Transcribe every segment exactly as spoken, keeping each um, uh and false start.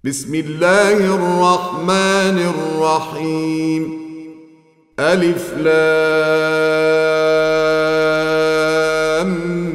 بسم الله الرحمن الرحيم. ألف لام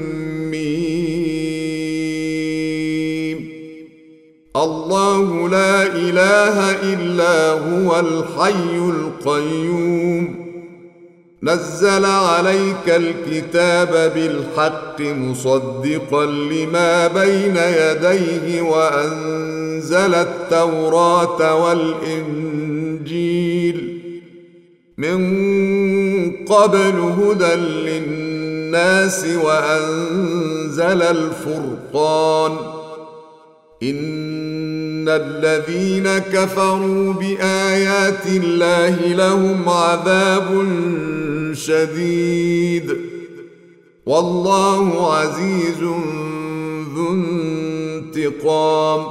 ميم. الله لا إله إلا هو الحي القيوم. نزل عليك الكتاب بالحق مصدقا لما بين يديه وأنزل التوراة والإنجيل من قبل هدى للناس وأنزل الفرقان. إن الذين كفروا بآيات الله لهم عذاب شديد والله عزيز ذو انتقام.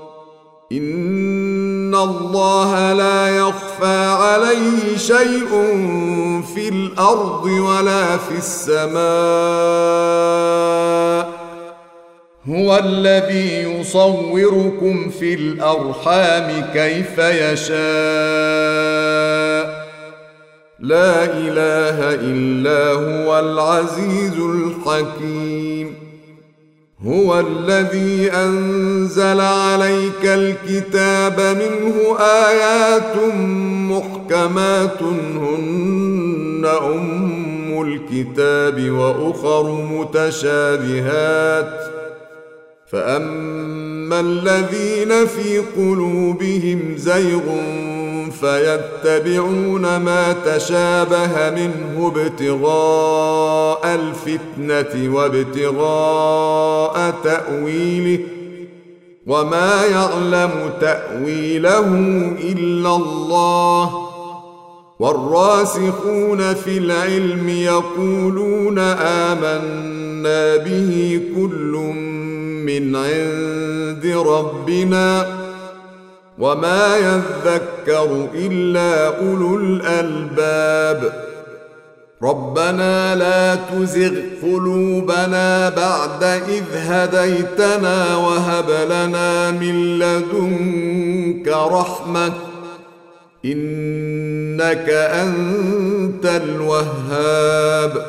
إن الله لا يخفى عليه شيء في الأرض ولا في السماء. هو الذي يصوركم في الأرحام كيف يشاء. لا إله إلا هو العزيز الحكيم. هو الذي أنزل عليك الكتاب منه آيات محكمات هن أم الكتاب وأخر متشابهات. فأما الذين في قلوبهم زيغ فيتبعون ما تشابه منه ابتغاء الفتنة وابتغاء تأويله وما يعلم تأويله إلا الله. والراسخون في العلم يقولون آمنا به كل من عند ربنا وما يذكر إلا أولو الألباب. ربنا لا تزغ قلوبنا بعد إذ هديتنا وهب لنا من لدنك رحمة إنك أنت الوهاب.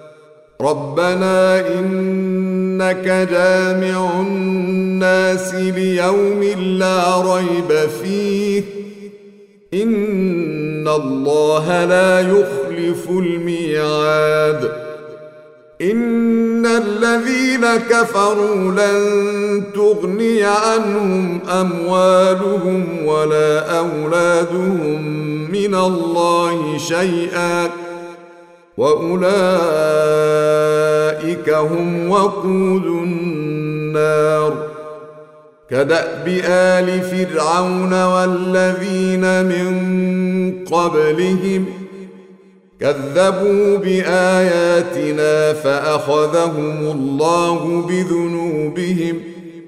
ربنا إنك جامع الناس ليوم لا ريب فيه إن الله لا يخلف الميعاد. إن الذين كفروا لن تغني عنهم أموالهم ولا أولادهم من الله شيئا وأولئك هم وقود النار. كدأب آل فرعون والذين من قبلهم كذبوا بآياتنا فأخذهم الله بذنوبهم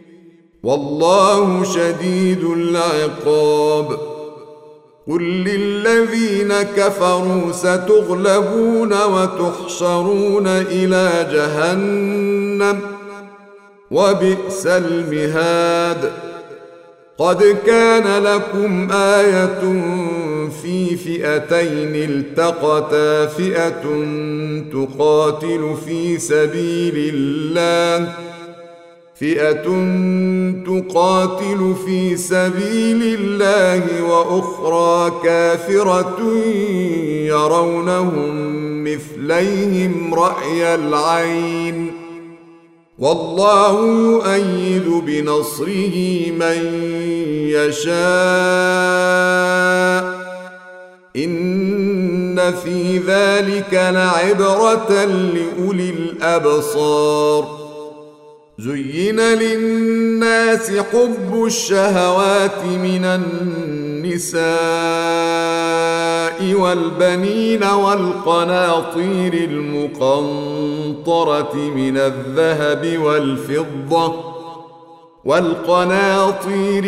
والله شديد العقاب. قل للذين كفروا ستغلبون وتحشرون إلى جهنم وبئس المهاد. قد كان لكم آية في فئتين التقتا فئة تقاتل في سبيل الله فئة تقاتل في سبيل الله وأخرى كافرة يرونهم مثليهم رأي العين والله يؤيد بنصره من يشاء. إن في ذلك لعبرة لأولي الأبصار. زين للناس حب الشهوات من النساء والبنين والقناطير المقنطرة من الذهب والفضة والقناطير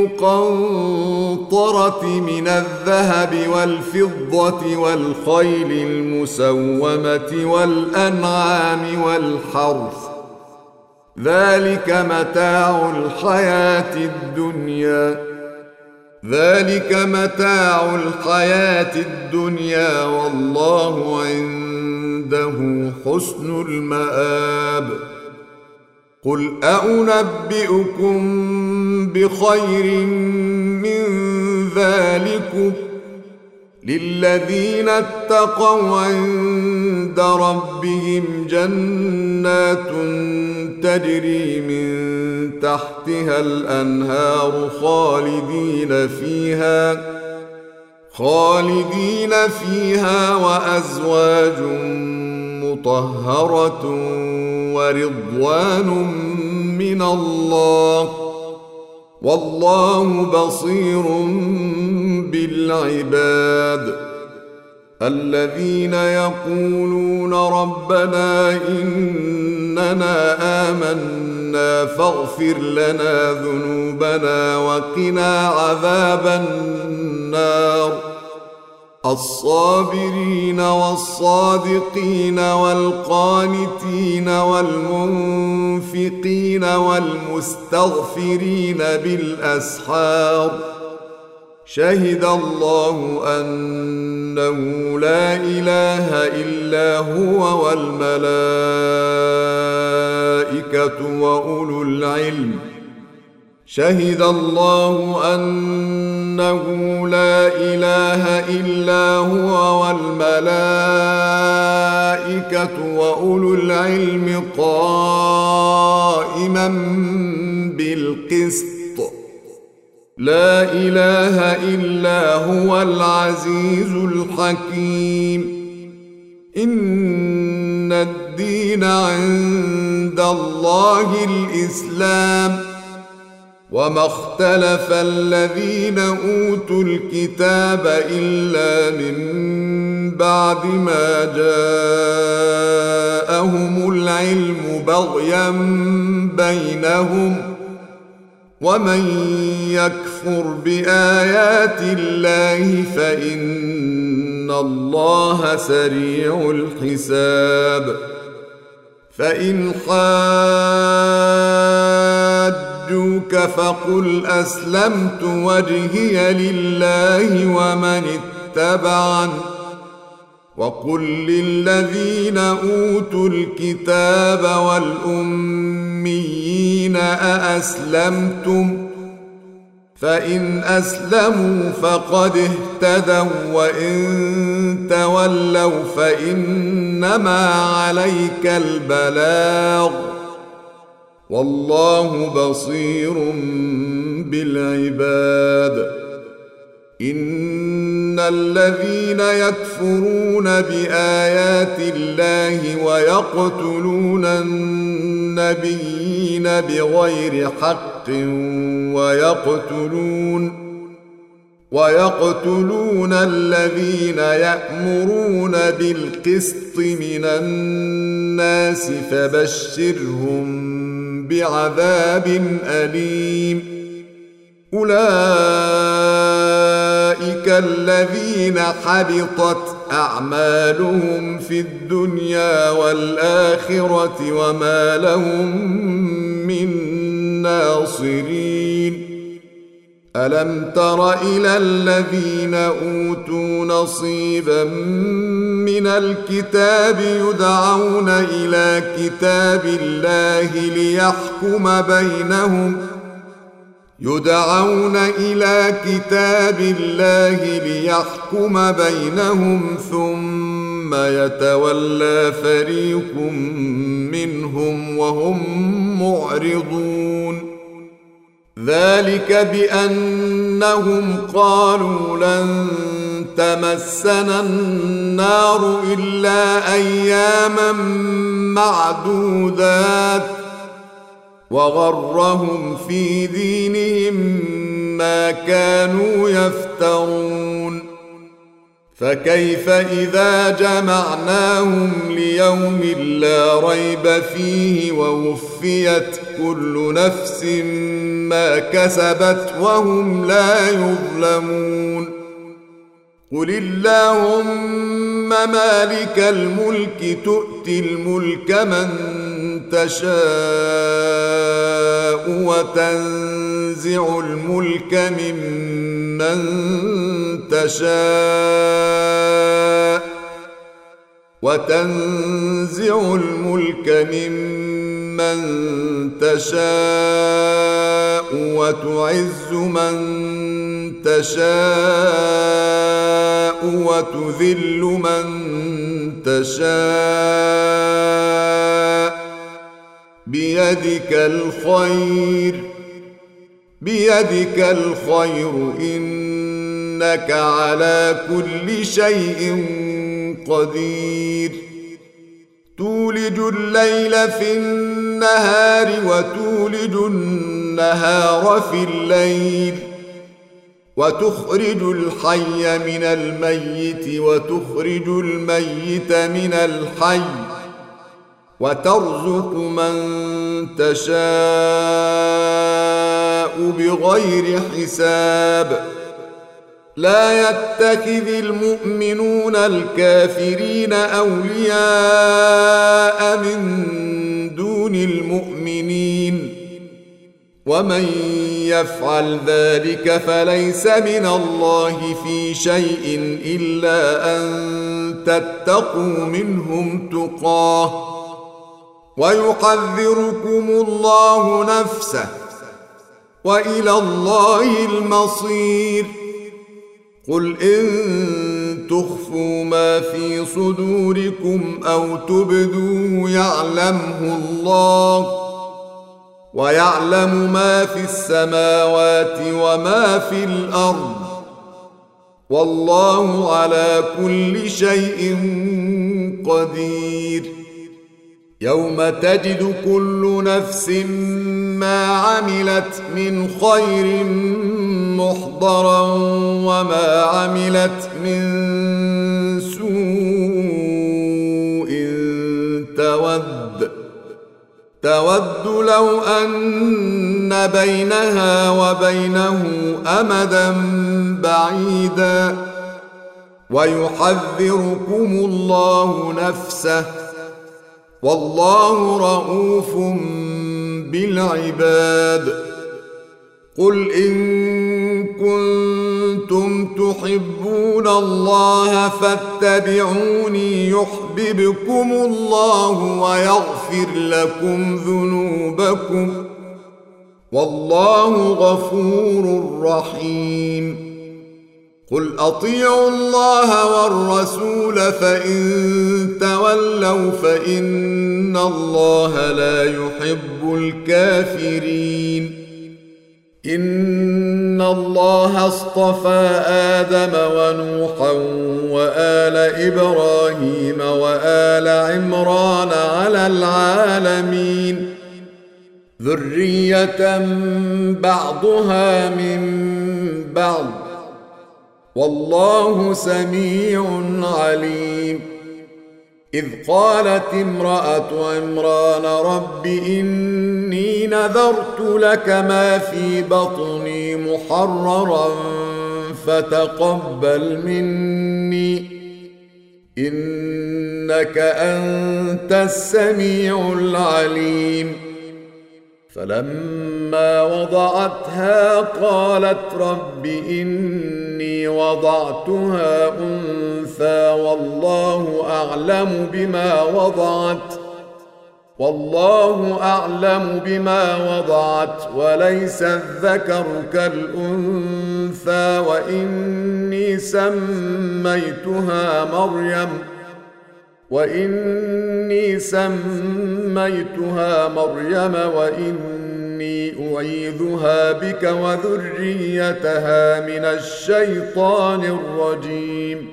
المقنطرة من الذهب والفضة والخيل المسومة والأنعام والحرث ذلك متاع الحياة الدنيا ذلك متاع الحياة الدنيا والله عنده حسن المآب. قل أنبئكم بخير من ذلكم للذين اتقوا عند ربهم جنات تجري من تحتها الأنهار خالدين فيها خالدين فيها وأزواج مطهرة ورضوان من الله والله بصير بالعباد. الذين يقولون ربنا إننا آمنا فاغفر لنا ذنوبنا وقنا عذاب النار الصابرين والصادقين والقانتين والمنفقين والمستغفرين بالأسحار شهد الله أنه لا إله إلا هو والملائكة وأولو العلم شهد الله أنه لا إله إلا هو والملائكة وأولو العلم قائما بالقسط لا إله إلا هو العزيز الحكيم. إن الدين عند الله الإسلام وما اختلف الذين أوتوا الكتاب إلا من بعد ما جاءهم العلم بغيا بينهم ومن يكفر بآيات الله فإن الله سريع الحساب. فإن حاجوك فقل أسلمت وجهي لله ومن اتبعني وقل للذين أوتوا الكتاب والأميين أأسلمتم فإن أسلموا فقد اهتدوا وإن تولوا فإنما عليك البلاغ والله بصير بالعباد. إن الذين يكفرون بآيات الله ويقتلون النبيين بغير حق ويقتلون ويقتلون الذين يأمرون بالقسط من الناس فبشرهم بعذاب أليم. أولئك الذين حبطت أعمالهم في الدنيا والآخرة وما لهم من ناصرين. ألم تر إلى الذين أوتوا نصيبا من الكتاب يدعون إلى كتاب الله ليحكم بينهم يدعون إلى كتاب الله ليحكم بينهم ثم يتولى فريق منهم وهم معرضون. ذلك بأنهم قالوا لن تمسنا النار إلا أياما معدودات وغرهم في دينهم ما كانوا يفترون. فكيف إذا جمعناهم ليوم لا ريب فيه ووفيت كل نفس ما كسبت وهم لا يظلمون. قل اللهم مالك الملك تؤتي الملك من تشاء وتنزع الملك ممن تشاء وتنزع الملك ممن تشاء وتعز من تشاء وتذل من تشاء بيدك الخير بيدك الخير إنك على كل شيء قدير تولج الليل في النهار وتولج النهار في الليل وتخرج الحي من الميت وتخرج الميت من الحي وترزق من تشاء بغير حساب لا يتخذ المؤمنون الكافرين أولياء من دون المؤمنين ومن يفعل ذلك فليس من الله في شيء إلا أن تتقوا منهم تقاه ويحذركم الله نفسه وإلى الله المصير قل إن تخفوا ما في صدوركم أو تبدوه يعلمه الله ويعلم ما في السماوات وما في الأرض والله على كل شيء قدير يوم تجد كل نفس ما عملت من خير محضرا وما عملت من سوء تود تود لو أن بينها وبينه أمدا بعيدا ويحذركم الله نفسه والله رؤوف بالعباد قل إن كنتم تحبون الله فاتبعوني يحببكم الله ويغفر لكم ذنوبكم والله غفور رحيم قل أطيعوا الله والرسول فإن تولوا فإن الله لا يحب الكافرين إن الله اصطفى آدم ونوحا وآل إبراهيم وآل عمران على العالمين ذرية بعضها من بعض والله سميع عليم إذ قالت امرأة عمران رب إني نذرت لك ما في بطني محررا فتقبل مني إنك أنت السميع العليم فلما وضعتها قالت رب إني وضعتها أنثى والله أعلم بما وضعت والله أعلم بما وضعت وليس الذكر كالأنثى وإني سميتها مريم وإني سميتها مريم وإني أعيذها بك وذريتها من الشيطان الرجيم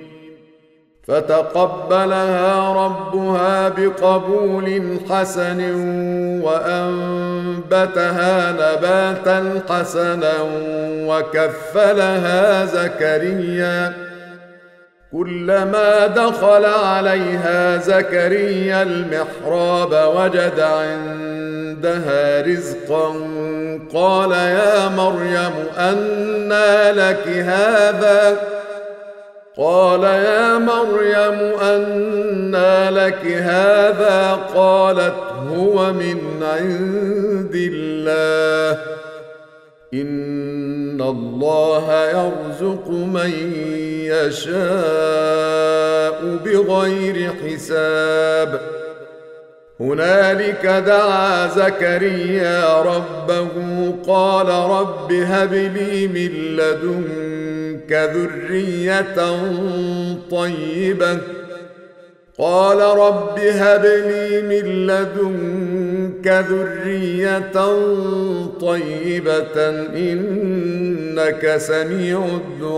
فتقبلها ربها بقبول حسن وأنبتها نباتا حسنا وكفلها زكريا كلما دخل عليها زكريا المحراب وجد عندها رزقا قال يا مريم أنى لك هذا قال يا مريم أنى لك هذا؟ قالت هو من عند الله إن الله يرزق من يشاء بغير حساب. هنالك دعا زكريا ربه قال رب هب لي من لدنك ذرية طيبة قال رب هب لي من لدنك ذرية طيبة إنك سميع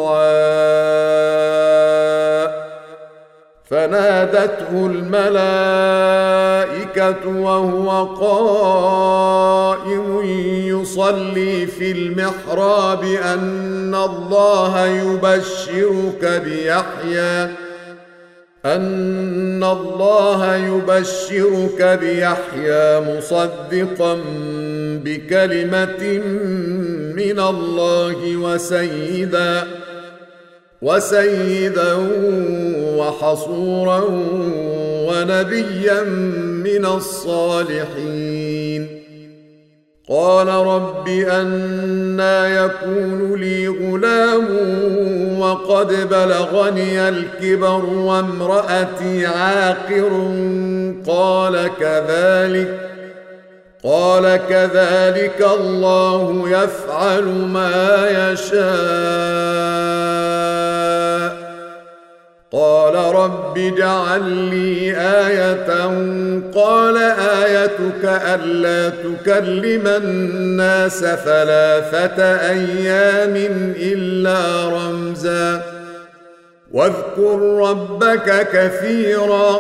الدعاء. فنادته الملائكة وهو قائم يصلي في المحراب أن الله يبشرك بيحيى أن الله يبشرك بيحيى مصدقا بكلمة من الله وسيدا وسيدا وحصورا ونبيا من الصالحين. قال رب أنى يكون لي غلام وقد بلغني الكبر وامرأتي عاقر قال كذلك قال كذلك الله يفعل ما يشاء. قال رب اجعل لي آية قال آيتك ألا تكلم الناس ثلاثة أيام إلا رمزا واذكر ربك كثيرا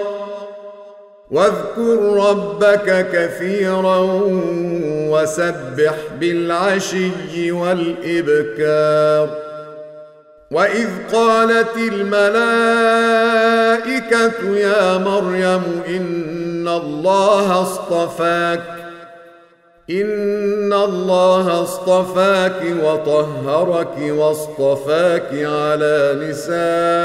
واذكر ربك كثيرا وسبح بالعشي والإبكار. وإذ قالت الملائكة يا مريم إن الله اصطفاك إن الله اصطفاك وطهرك واصطفاك على نساء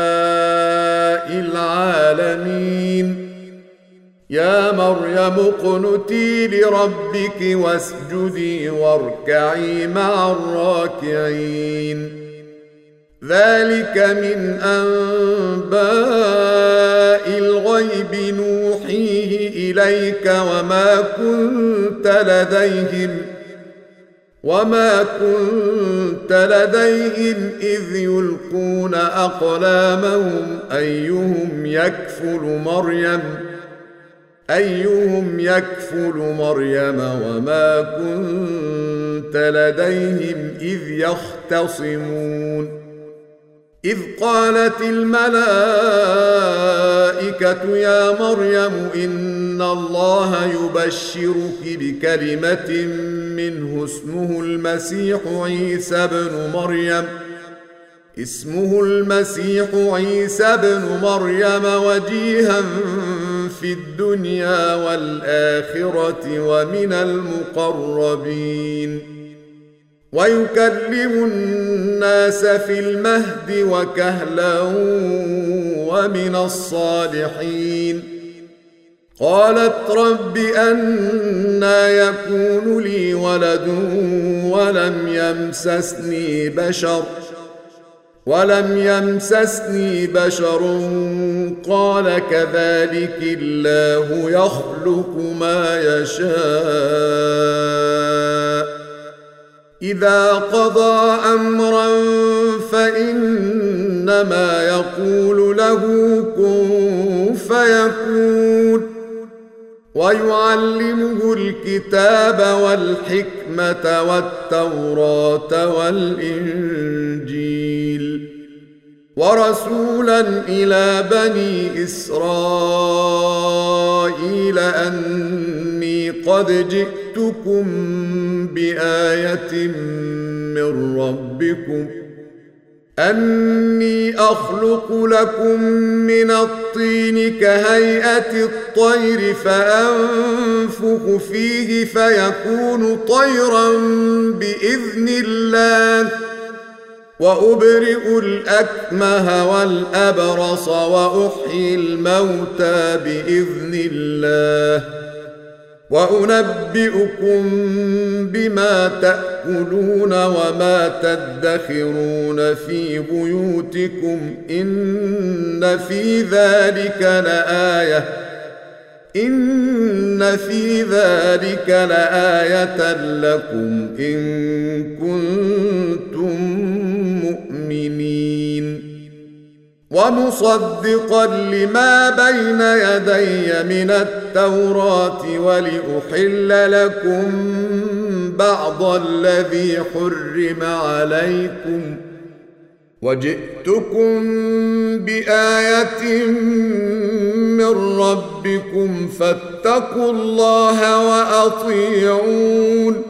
العالمين. يا مريم اقنتي لربك واسجدي واركعي مع الراكعين. ذلك من أنباء الغيب نوحيه إليك وما كنت لديهم وما كنت لديهم إذ يلقون أقلامهم أيهم يكفل مريم أيهم يكفل مريم وما كنت لديهم إذ يختصمون. إذ قالت الملائكة يا مريم إن الله يبشرك بكلمة منه اسمه المسيح عيسى بن مريم اسمه المسيح عيسى بن مريم وجيها في الدنيا والآخرة ومن المقربين ويكلم الناس في المهد وكهلا ومن الصالحين. قالت رب أنى يكون لي ولد ولم يمسسني بشر ولم يمسسني بشر قال كذلك الله يخلق ما يشاء. إذا قضى أمرا فإنما يقول له كن فيكون. ويعلمه الكتاب والحكمة والتوراة والإنجيل ورسولا إلى بني إسرائيل أني قد جئتكم بآية من ربكم أني أخلق لكم من الطين كهيئة الطير فأنفخ فيه فيكون طيرا بإذن الله وأبرئ الأكمه والأبرص وأحيي الموتى بإذن الله وأنبئكم بما تأكلون وما تدخرون في بيوتكم إن في ذلك لآية إن في ذلك لآية لكم إن كنتم مؤمنين ومصدقا لما بين يدي من التوراة ولأحل لكم بعض الذي حرم عليكم وجئتكم بآية من ربكم فاتقوا الله وأطيعون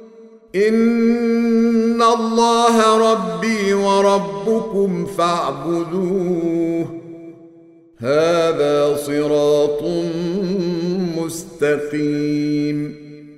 إن الله ربي وربكم فاعبدوه هذا صراط مستقيم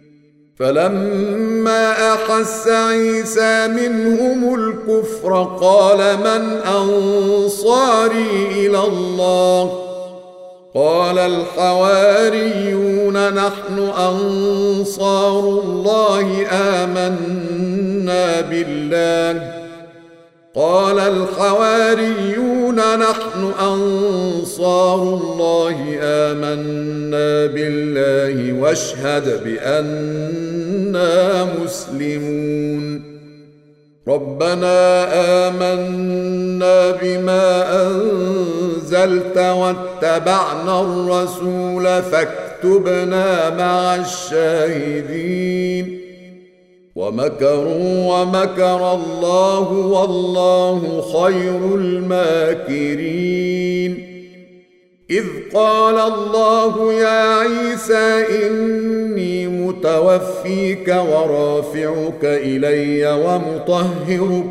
فلما أحس عيسى منهم الكفر قال من أنصاري إلى الله قال الحواريون نحن أنصار الله آمنا بالله قال الحواريون نحن أنصار الله آمنا بالله واشهد بأننا مسلمون ربنا آمنا بما أنزلت واتبعنا الرسول فاكتبنا مع الشاهدين ومكروا ومكر الله والله خير الماكرين إذ قال الله يا عيسى إني متوفيك ورافعك إلي ومطهرك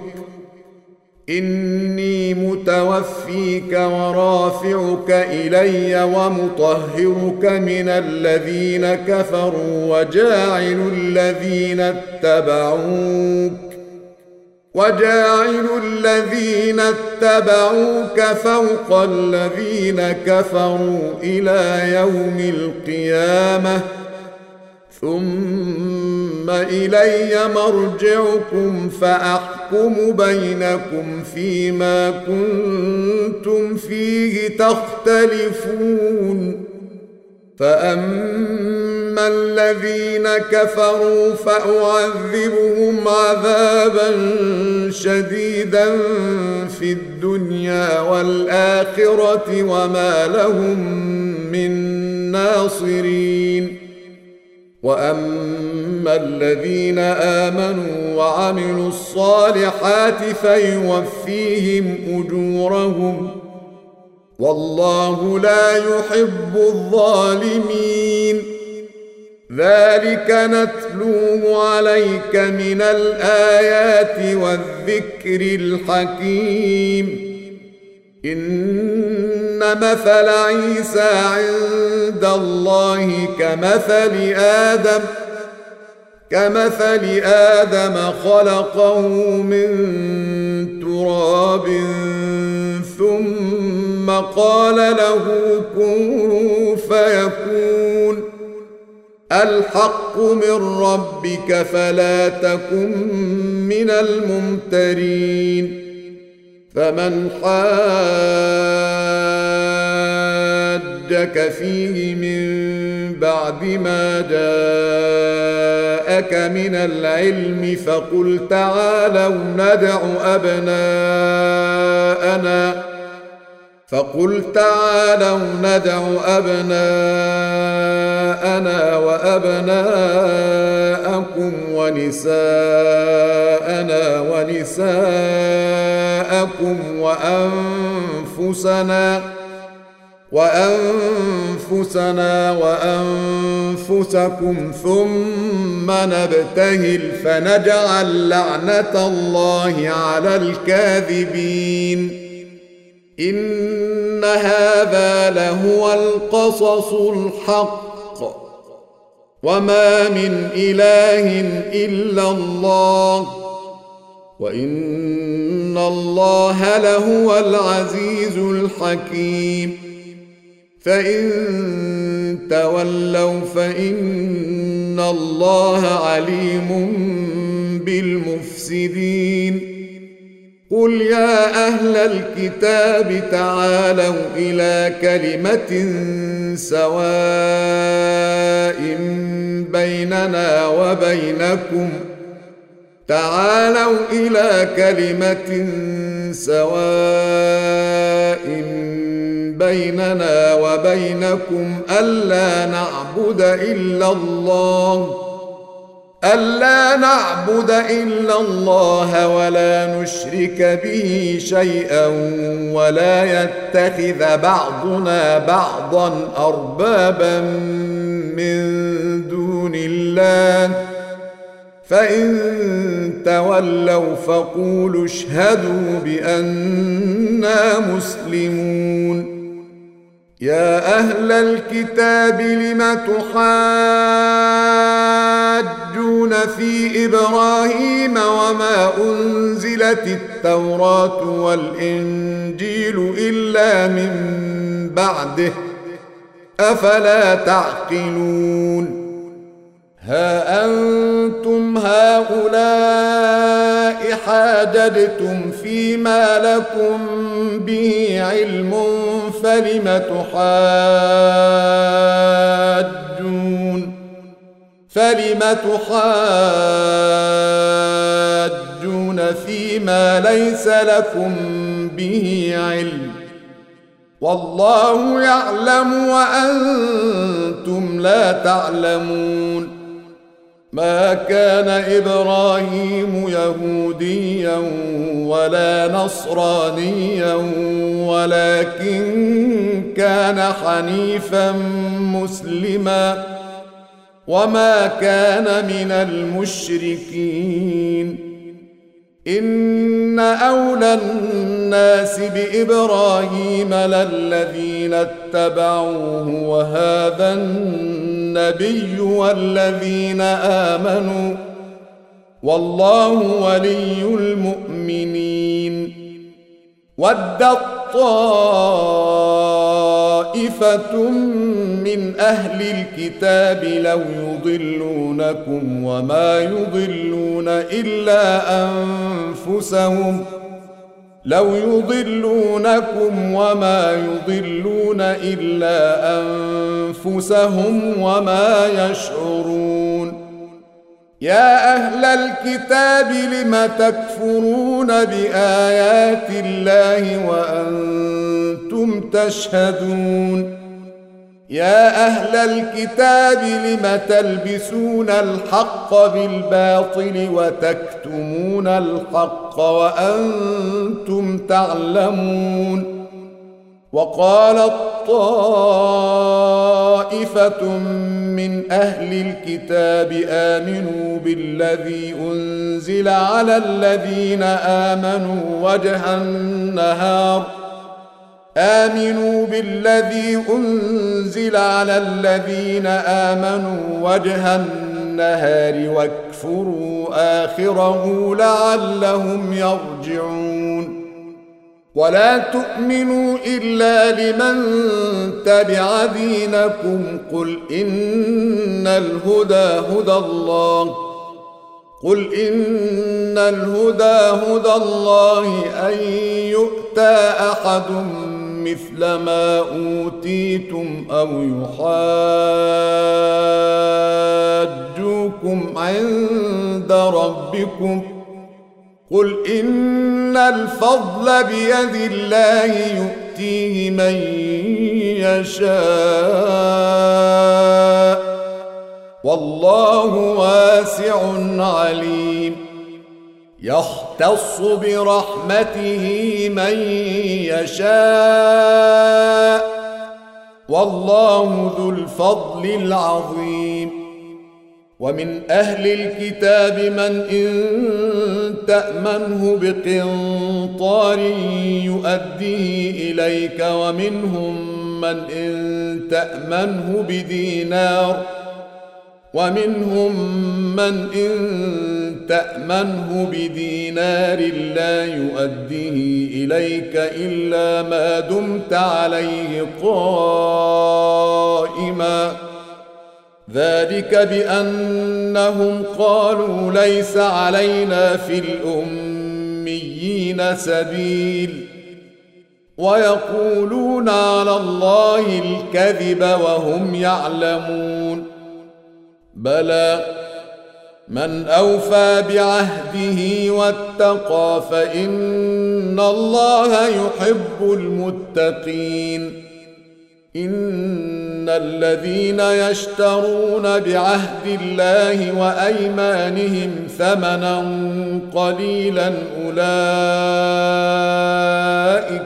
إني متوفيك ورافعك إلي ومطهرك من الذين كفروا وجاعل الذين اتبعوك وجاعل الذين اتبعوك فوق الذين كفروا إلى يوم القيامة ثم إلي مرجعكم فأحكم بينكم فيما كنتم فيه تختلفون فأما الذين كفروا فأعذبهم عذابا شديدا في الدنيا والآخرة وما لهم من ناصرين وأما الذين آمنوا وعملوا الصالحات فيوفيهم أجورهم والله لا يحب الظالمين ذلك نتلوه عليك من الآيات والذكر الحكيم إن مثل عيسى عند الله كمثل آدم كمثل آدم خلقه من تراب ثم قال له كن فيكون الحق من ربك فلا تكن من الممترين فمن حاجك فيه من بعد ما جاءك من العلم فقل تعالوا ندع أبناءنا فقل تعالوا ندع أبناءنا وأبناءكم ونساءنا ونساءكم وأنفسنا وأنفسنا وأنفسكم ثم نبتهل فنجعل لعنة الله على الكاذبين إن هذا لهو القصص الحق وما من إله إلا الله وإن الله لهو العزيز الحكيم فإن تولوا فإن الله عليم بالمفسدين قل يا أهل الكتاب تعالوا إلى كلمة سواء بيننا وبينكم تعالوا إلى كلمة سواء بيننا وبينكم ألا نعبد إلا الله ألا نعبد إلا الله ولا نشرك به شيئا ولا يتخذ بعضنا بعضا أربابا من دون الله فإن تولوا فقولوا اشهدوا بأننا مسلمون يا أهل الكتاب لم تحاجون في إبراهيم وما أنزلت التوراة والإنجيل إلا من بعده أفلا تعقلون ها أنتم هؤلاء حاججتم فيما لكم به علم فلم تحاجون فلم تحاجون فيما ليس لكم به علم والله يعلم وأنتم لا تعلمون ما كان إبراهيم يهوديا ولا نصرانيا ولكن كان حنيفا مسلما وما كان من المشركين إن أولى الناس بإبراهيم للذين اتبعوه وهذا النبي والذين آمنوا والله ولي المؤمنين ودت طائفة من أهل الكتاب لو يضلونكم وما يضلون إلا أنفسهم لو يضلونكم وما يضلون إلا أنفسهم وما يشعرون يا أهل الكتاب لم تكفرون بآيات الله وأنتم تشهدون يا أهل الكتاب لم تلبسون الحق بالباطل وتكتمون الحق وأنتم تعلمون وقالت طائفة من أهل الكتاب آمنوا بالذي أنزل على الذين آمنوا وجه النهار آمنوا بالذي أنزل على الذين آمنوا وجه النهار واكفروا آخره لعلهم يرجعون ولا تؤمنوا إلا لمن تبع دينكم قل إن الهدى هدى الله قل إن الهدى هدى الله أن يؤتى أحد مثل ما أوتيتم أو يحاجوكم عند ربكم قل إن الفضل بيد الله يؤتيه من يشاء والله واسع عليم يختص برحمته من يشاء والله ذو الفضل العظيم ومن أهل الكتاب من إن تأمنه بقنطار يؤديه إليك ومنهم من إن تأمنه بدينار ومنهم من إن تأمنه بدينار لا يؤديه إليك إلا ما دمت عليه قائما ذلك بأنهم قالوا ليس علينا في الأميين سبيل ويقولون على الله الكذب وهم يعلمون بلى من أوفى بعهده واتقى فإن الله يحب المتقين إن الذين يشترون بعهد الله وأيمانهم ثمنا قليلا أولئك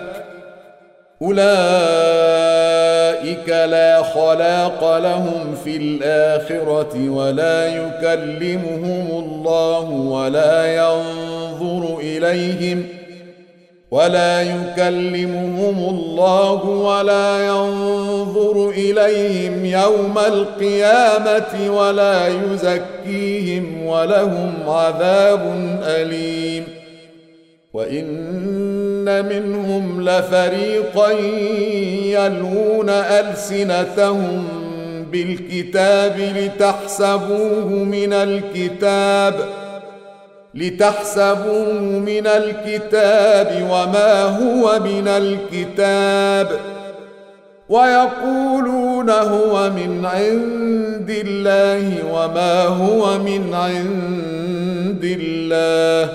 أولئك لا خلاق لهم في الآخرة ولا يكلمهم الله ولا ينظر إليهم ولا يكلمهم الله ولا ينظر إليهم يوم القيامة ولا يزكيهم ولهم عذاب أليم وإن منهم لفريقا يلوون ألسنتهم بالكتاب لتحسبوه من الكتاب لتحسبوه من الكتاب وما هو من الكتاب ويقولون هو من عند الله وما هو من عند الله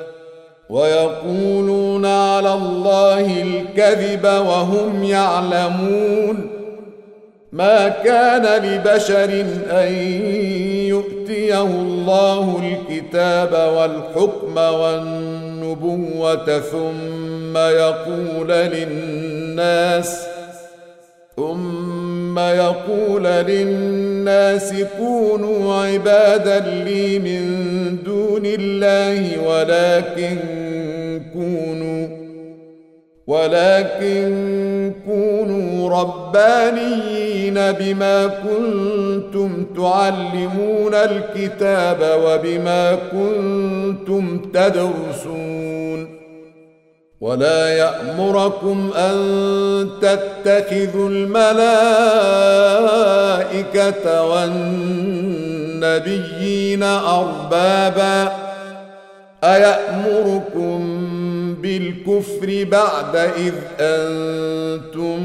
ويقولون على الله الكذب وهم يعلمون ما كان لبشر أن يؤتيه الله الكتاب والحكم والنبوة ثم يقول للناس ثم يقول للناس كونوا عبادا لي من دون الله ولكن كونوا ولكن كونوا ربانيين بما كنتم تعلمون الكتاب وبما كنتم تدرسون ولا يأمركم أن تتخذوا الملائكة والنبيين أربابا أيأمركم بالكفر بعد إذ أنتم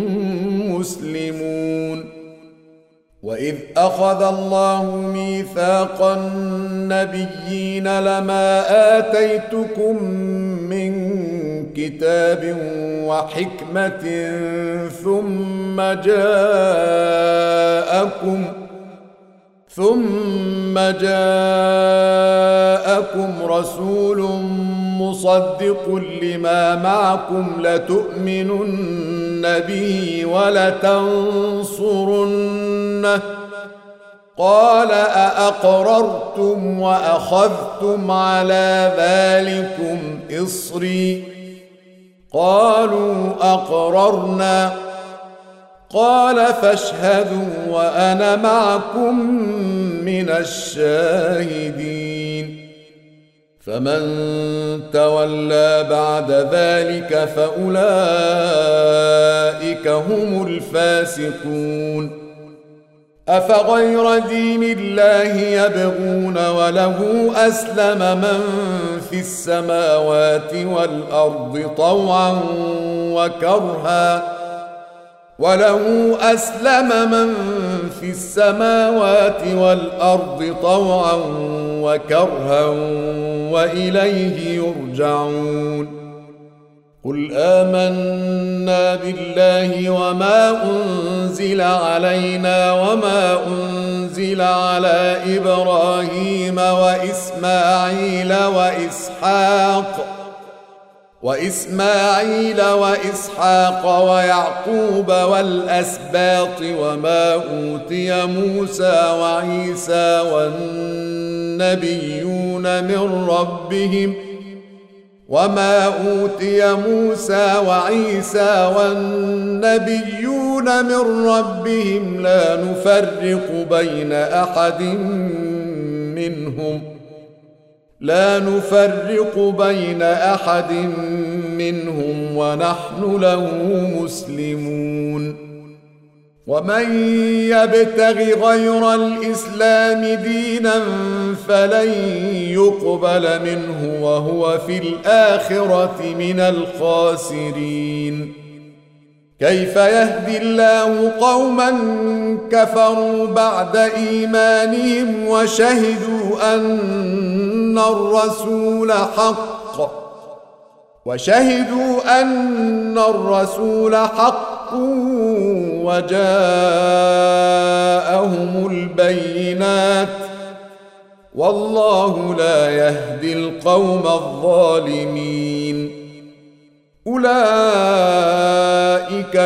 مسلمون وإذ أخذ الله ميثاق النبيين لما آتيتكم من كتاب وحكمة ثم جاءكم ثم جاءكم رسول مصدق لما معكم لتؤمنن به ولتنصرنه قال أأقررتم وأخذتم على ذلكم إصري قالوا أقررنا قال فاشهدوا وأنا معكم من الشاهدين فمن تولى بعد ذلك فأولئك هم الفاسقون أفغير دين الله يبغون وله أسلم من في السماوات والأرض طوعا وكرها وله أسلم من في السماوات والأرض طوعا وكرها وإليه يرجعون قل آمنا بالله وما أنزل علينا وما أنزل على إبراهيم وإسماعيل وإسحاق وإسماعيل وإسحاق ويعقوب والأسباط وما أوتي موسى وعيسى والنبيون من ربهم وما أوتي موسى وعيسى والنبيون من ربهم لا نفرق بين أحد منهم لا نفرق بين أحد منهم ونحن له مسلمون. ومن يبتغ غير الإسلام دينا فلن يقبل منه وهو في الآخرة من الخاسرين. كيف يهدي الله قوما كفروا بعد إيمانهم وشهدوا أن الرسول حق وشهدوا أن الرسول حق وجاءهم البينات والله لا يهدي القوم الظالمين. أولئك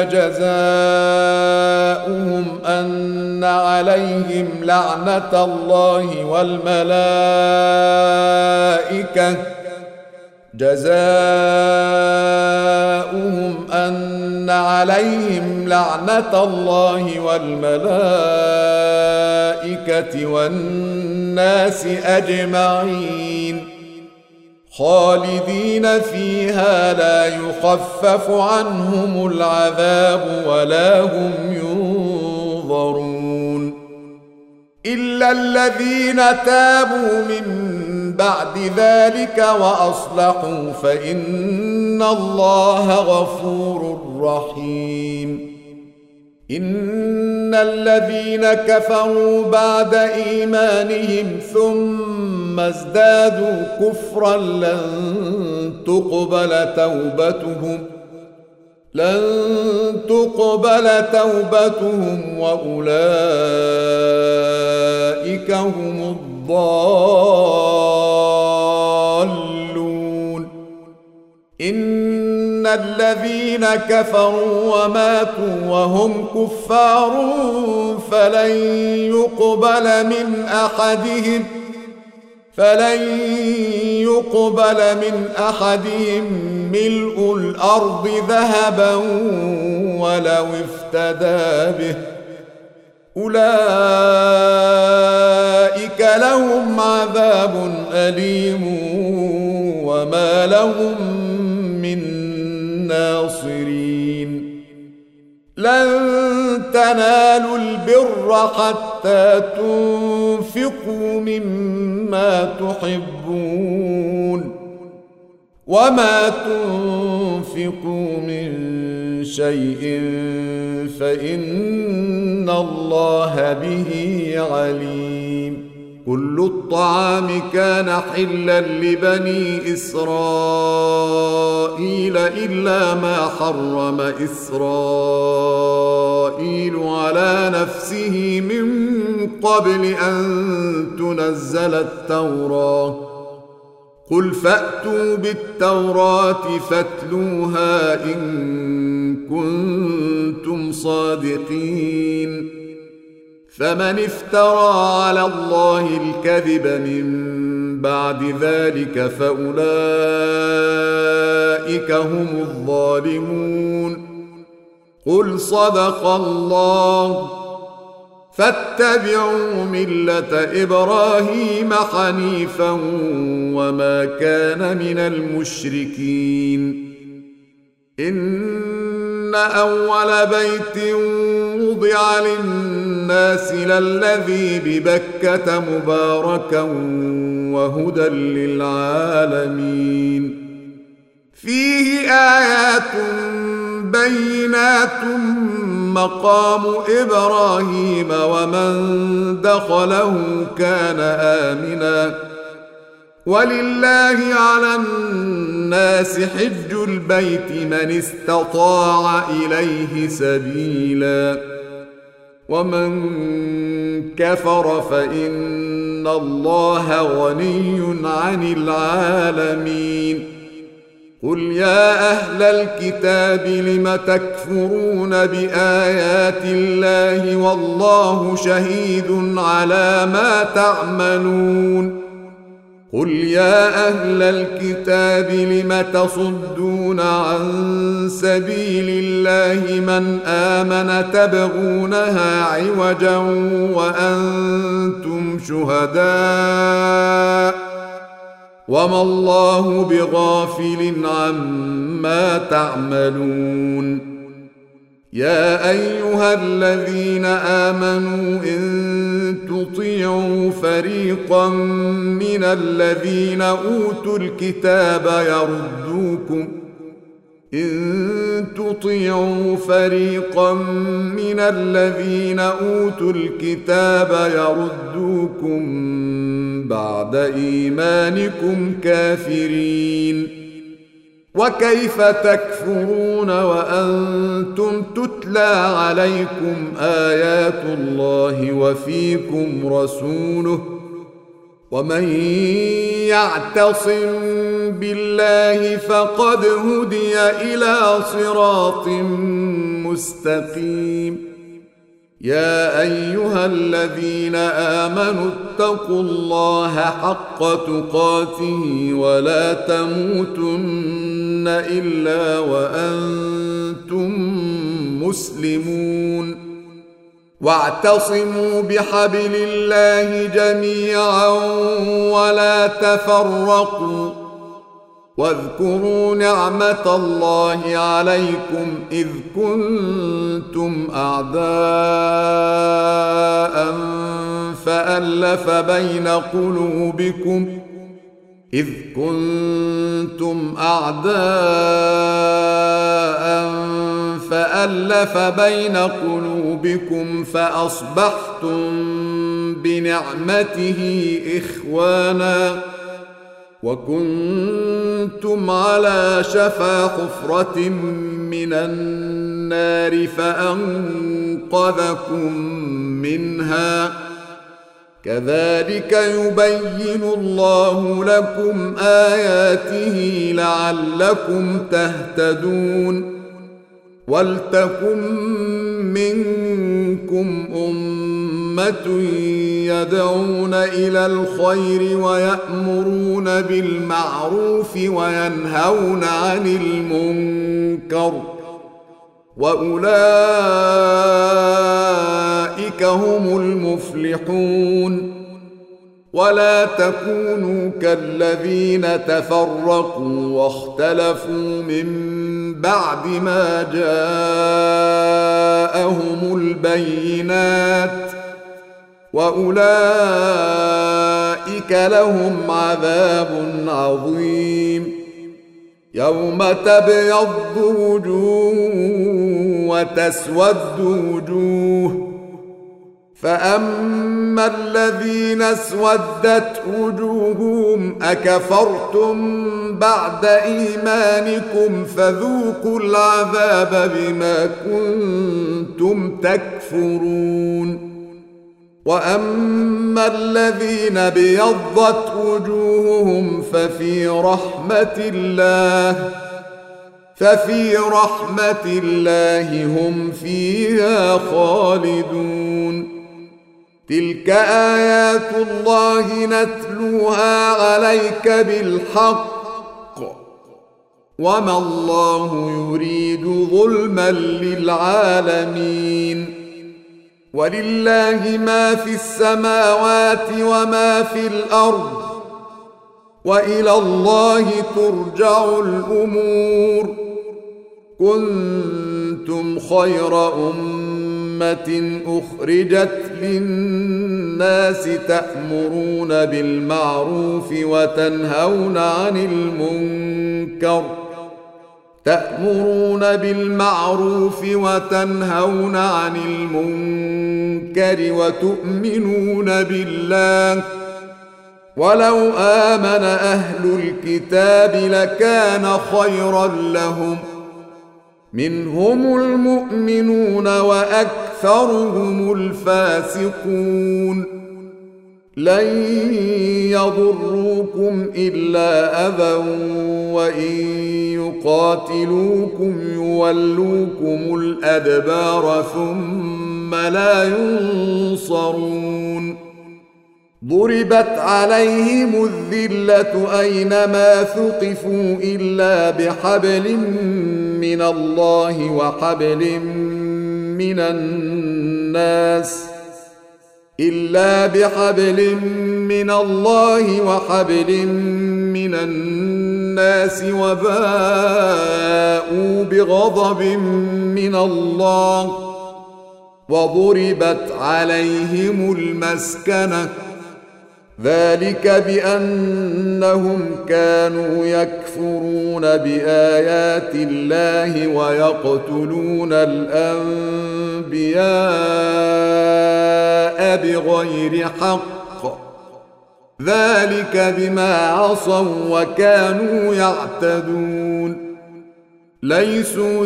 جزاؤهم أن عليهم لعنة الله والملائكة جزاؤهم أن عليهم لعنة الله والملائكة والناس أجمعين خالدين فيها لا يخفف عنهم العذاب ولا هم ينظرون إلا الذين تابوا من بعد ذلك وأصلحوا فإن الله غفور رحيم. إن الذين كفروا بعد إيمانهم ثم ازدادوا كفرا لن تقبل توبتهم لن تقبل توبتهم وأولئك هم الضالون. إن الذين كفروا وماتوا وهم كفار فلن يقبل من أحدهم فلن يقبل من أحدهم ملء الأرض ذهبا ولو افتدى به أولئك لهم عذاب أليم وما لهم من ناصرين. لن تنالوا البر حتى تنفقوا مما تحبون وما تنفقوا من شيء فإن الله به عليم. كل الطعام كان حلا لبني إسرائيل إلا ما حرم إسرائيل على نفسه من قبل أن تنزل التوراة قل فأتوا بالتوراة فاتلوها إن كنتم صادقين. فمن افترى على الله الكذب من بعد ذلك فأولئك هم الظالمون. قل صدق الله فاتبعوا ملة إبراهيم حنيفا وما كان من المشركين. إن أول بيت وضع للناس للذي ببكة مباركا وهدى للعالمين فيه آيات بينات مقام إبراهيم ومن دخله كان آمنا ولله على الناس حج البيت من استطاع إليه سبيلا ومن كفر فإن الله غني عن العالمين. قل يا أهل الكتاب لم تكفرون بآيات الله والله شهيد على ما تعملون قل يا أهل الكتاب لم تصدون عن سبيل الله من آمن تبغونها عوجا وأنتم شهداء وما الله بغافل عما تعملون يا أيها الذين آمنوا إن تطيعوا فريقا من الذين أوتوا الكتاب يردوكم إن تطيعوا فريقا من الذين أوتوا الكتاب يردوكم بعد إيمانكم كافرين وكيف تكفرون وأنتم تتلى عليكم آيات الله وفيكم رسوله ومن يعتصم بالله فقد هدي إلى صراط مستقيم يا أيها الذين آمنوا اتقوا الله حق تقاته ولا تموتن إلا وأنتم مسلمون واعتصموا بحبل الله جميعا ولا تفرقوا واذكروا نعمة الله عليكم إذ كنتم أعداء فألف بين قلوبكم إذ كنتم أعداء فألف بين قلوبكم فأصبحتم بنعمته إخوانا وكنتم على شفا حفرة من النار فأنقذكم منها كذلك يبين الله لكم آياته لعلكم تهتدون ولتكن منكم أمة يدعون إلى الخير ويأمرون بالمعروف وينهون عن المنكر وأولئك هم المفلحون ولا تكونوا كالذين تفرقوا واختلفوا من بعد ما جاءهم البينات وأولئك لهم عذاب عظيم يوم تبيض وجوه وتسود وجوه فأما الذين اسودت وجوههم أكفرتم بعد إيمانكم فذوقوا العذاب بما كنتم تكفرون وأما الذين بيضت وجوههم ففي رحمة الله ففي رحمة الله هم فيها خالدون تلك آيات الله نتلوها عليك بالحق وما الله يريد ظلما للعالمين ولله ما في السماوات وما في الأرض وإلى الله ترجع الأمور كنتم خير أمة أخرجت للناس تأمرون بالمعروف وتنهون عن المنكر تأمرون بالمعروف وتنهون عن المنكر وتؤمنون بالله ولو آمن أهل الكتاب لكان خيرا لهم منهم المؤمنون وأكثرهم الفاسقون لن يضروكم إلا أذى وإن يقاتلوكم يولوكم الأدبار ثم لا ينصرون ضربت عليهم الذلة أينما ثقفوا إلا بحبل من الله وحبل من الناس إلا بحبل من الله وحبل من الناس وباءوا بغضب من الله وضربت عليهم المسكنة ذلك بأنهم كانوا يكفرون بآيات الله ويقتلون الأنبياء بغير حق ذلك بما عصوا وكانوا يعتدون ليسوا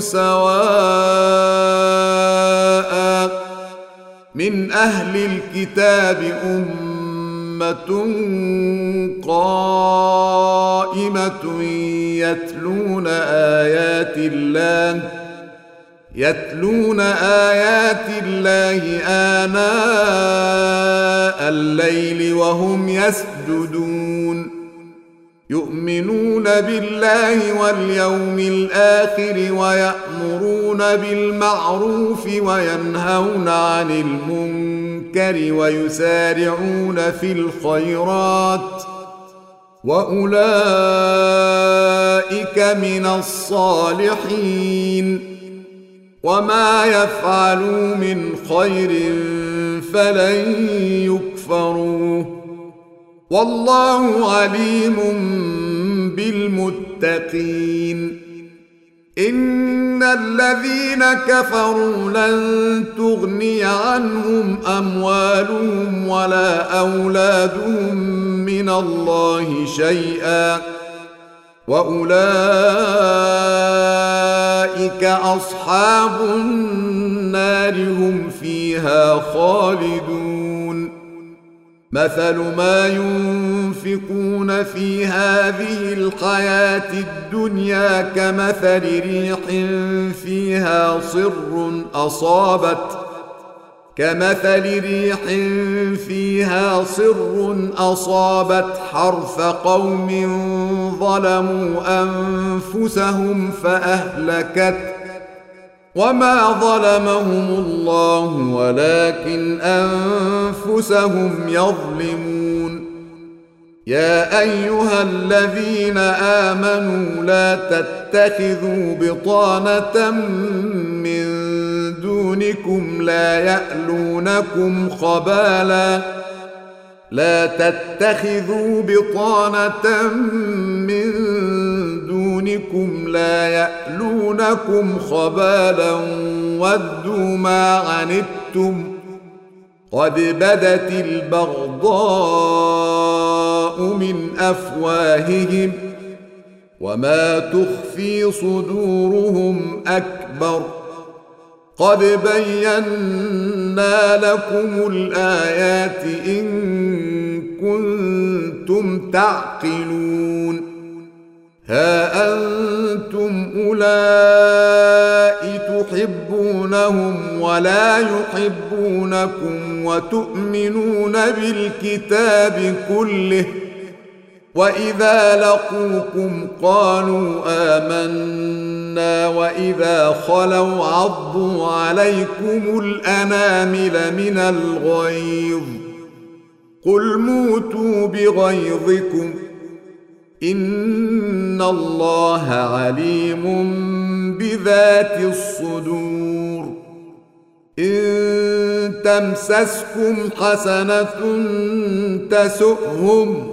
سواء من أهل الكتاب أمة قائمة يتلون آيات الله يتلون آيات الله آناء الليل وهم يسجدون يؤمنون بالله واليوم الآخر ويأمرون بالمعروف وينهون عن المنكر ويسارعون في الخيرات وأولئك من الصالحين وما يفعلوا من خير فلن يكفروه والله عليم بالمتقين إن الذين كفروا لن تغني عنهم أموالهم ولا أولادهم من الله شيئا وأولئك أصحاب النار هم فيها خالدون مثل ما ينفقون في هذه الحياة الدنيا كمثل ريح فيها صر أصابت كمثل ريح فيها صر أصابت حرث قوم ظلموا أنفسهم فأهلكت وما ظلمهم الله ولكن أنفسهم يظلمون يا أيها الذين آمنوا لا تتخذوا بطانة من دونكم لا يألونكم خبالا لا تتخذوا بطانة من دونكم لا يألونكم خبالا ودوا ما عنتم قد بدت البغضاء من أفواههم وما تخفي صدورهم أكبر قد بينا لكم الآيات إن كنتم تعقلون ها أنتم أولئك تحبونهم ولا يحبونكم وتؤمنون بالكتاب كله وإذا لقوكم قالوا آمنا وإذا خلوا عضوا عليكم الأنامل من الغيظ قل موتوا بغيظكم إن الله عليم بذات الصدور إن تمسسكم حسنة تسؤهم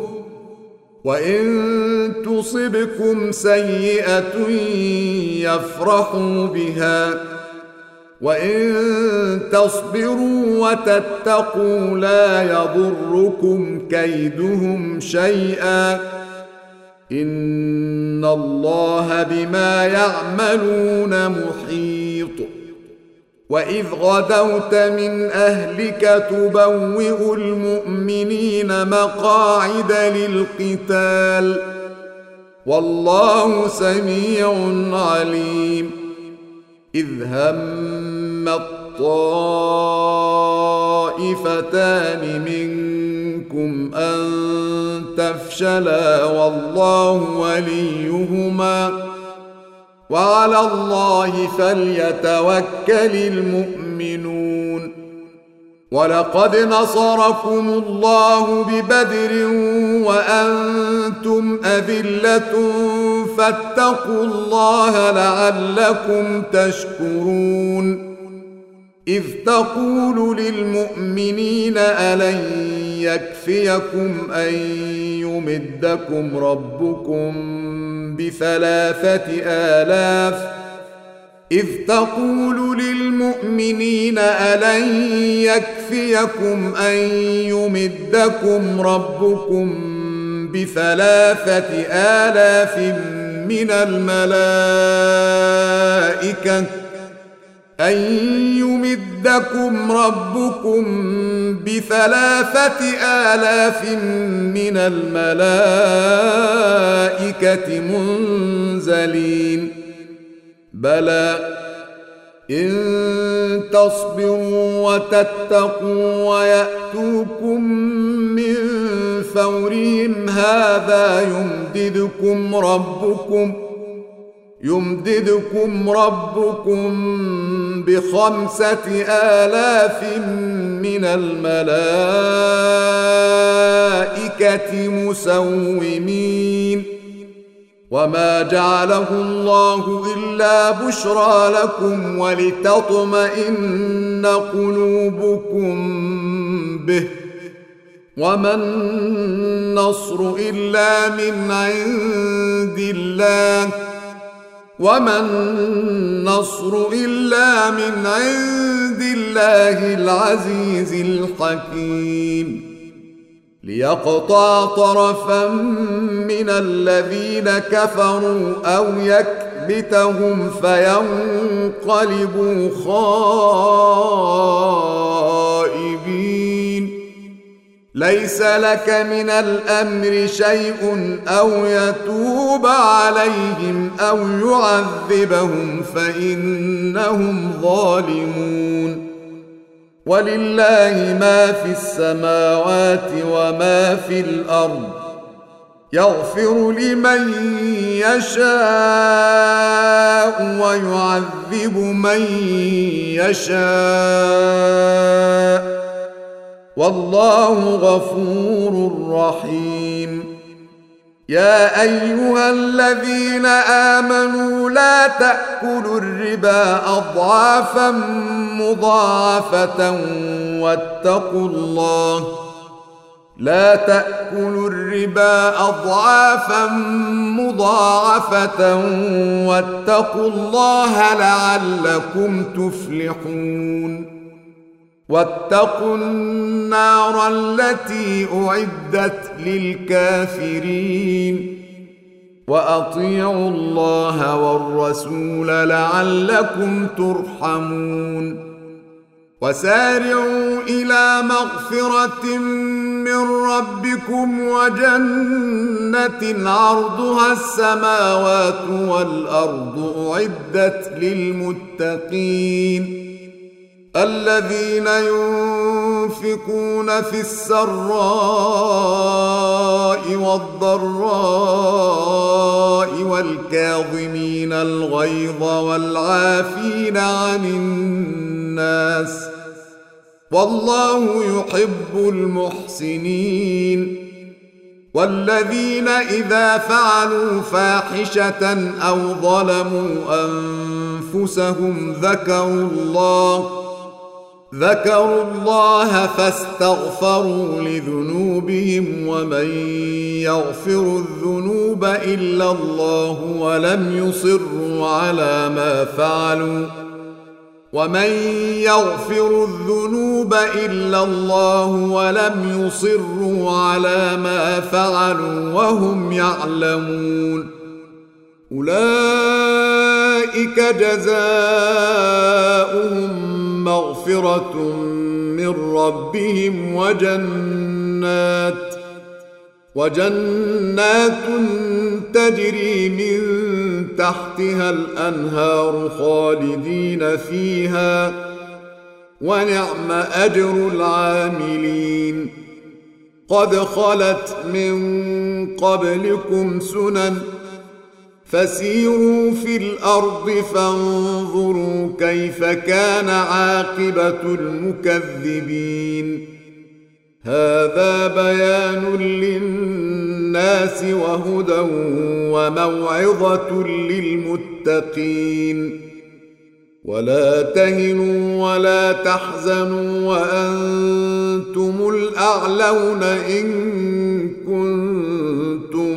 وإن تصبكم سيئة يفرحوا بها وإن تصبروا وتتقوا لا يضركم كيدهم شيئا إن الله بما يعملون محيط وإذ غدوت من أهلك تبوئ المؤمنين مقاعد للقتال والله سميع عليم إذ همت الطائفتان منكم أن تفشلا والله وليهما وعلى الله فليتوكل المؤمنون. ولقد نصركم الله ببدر وأنتم أذلة فاتقوا الله لعلكم تشكرون. إذ تقول للمؤمنين ألن يكفيكم أن يمدكم ربكم بثلاثة آلاف إذ تقول للمؤمنين ألن يكفيكم أن يمدكم ربكم بثلاثة آلاف من الملائكة أن يمدكم ربكم بثلاثة آلاف من الملائكة منزلين. بلى إن تصبروا وتتقوا ويأتوكم من فورهم هذا يمددكم ربكم يمددكم ربكم بخمسة آلاف من الملائكة مسومين. وما جعله الله إلا بشرى لكم ولتطمئن قلوبكم به وما النصر إلا من عند الله وما النصر إلا من عند الله العزيز الحكيم. ليقطع طرفا من الذين كفروا أو يكبتهم فينقلبوا خائبين. ليس لك من الأمر شيء أو يتوب عليهم أو يعذبهم فإنهم ظالمون. ولله ما في السماوات وما في الأرض يغفر لمن يشاء ويعذب من يشاء والله غفور رحيم. يا أيها الذين آمنوا لا تأكلوا الربا أضعافا مضاعفة واتقوا الله لا تأكلوا الربا أضعافا مضاعفة واتقوا الله لعلكم تفلحون. واتقوا النار التي أعدت للكافرين وأطيعوا الله والرسول لعلكم ترحمون. وسارعوا إلى مغفرة من ربكم وجنة عرضها السماوات والأرض أعدت للمتقين الذين ينفقون في السراء والضراء والكاظمين الغيظ والعافين عن الناس والله يحب المحسنين. والذين إذا فعلوا فاحشة أو ظلموا أنفسهم ذكروا الله ذكروا الله فاستغفروا لذنوبهم ومن يغفر الذنوب إلا الله ولم يصروا على ما فعلوا ومن يغفر الذنوب إلا الله ولم يصروا على ما فعلوا وهم يعلمون. أولئك جزاؤهم مغفرة من ربهم وجنات وجنات تجري من تحتها الأنهار خالدين فيها ونعم أجر العاملين. قد خلت من قبلكم سنن فسيروا في الأرض فانظروا كيف كان عاقبة المكذبين. هذا بيان للناس وهدى وموعظة للمتقين. ولا تهنوا ولا تحزنوا وأنتم الأعلون إن كنتم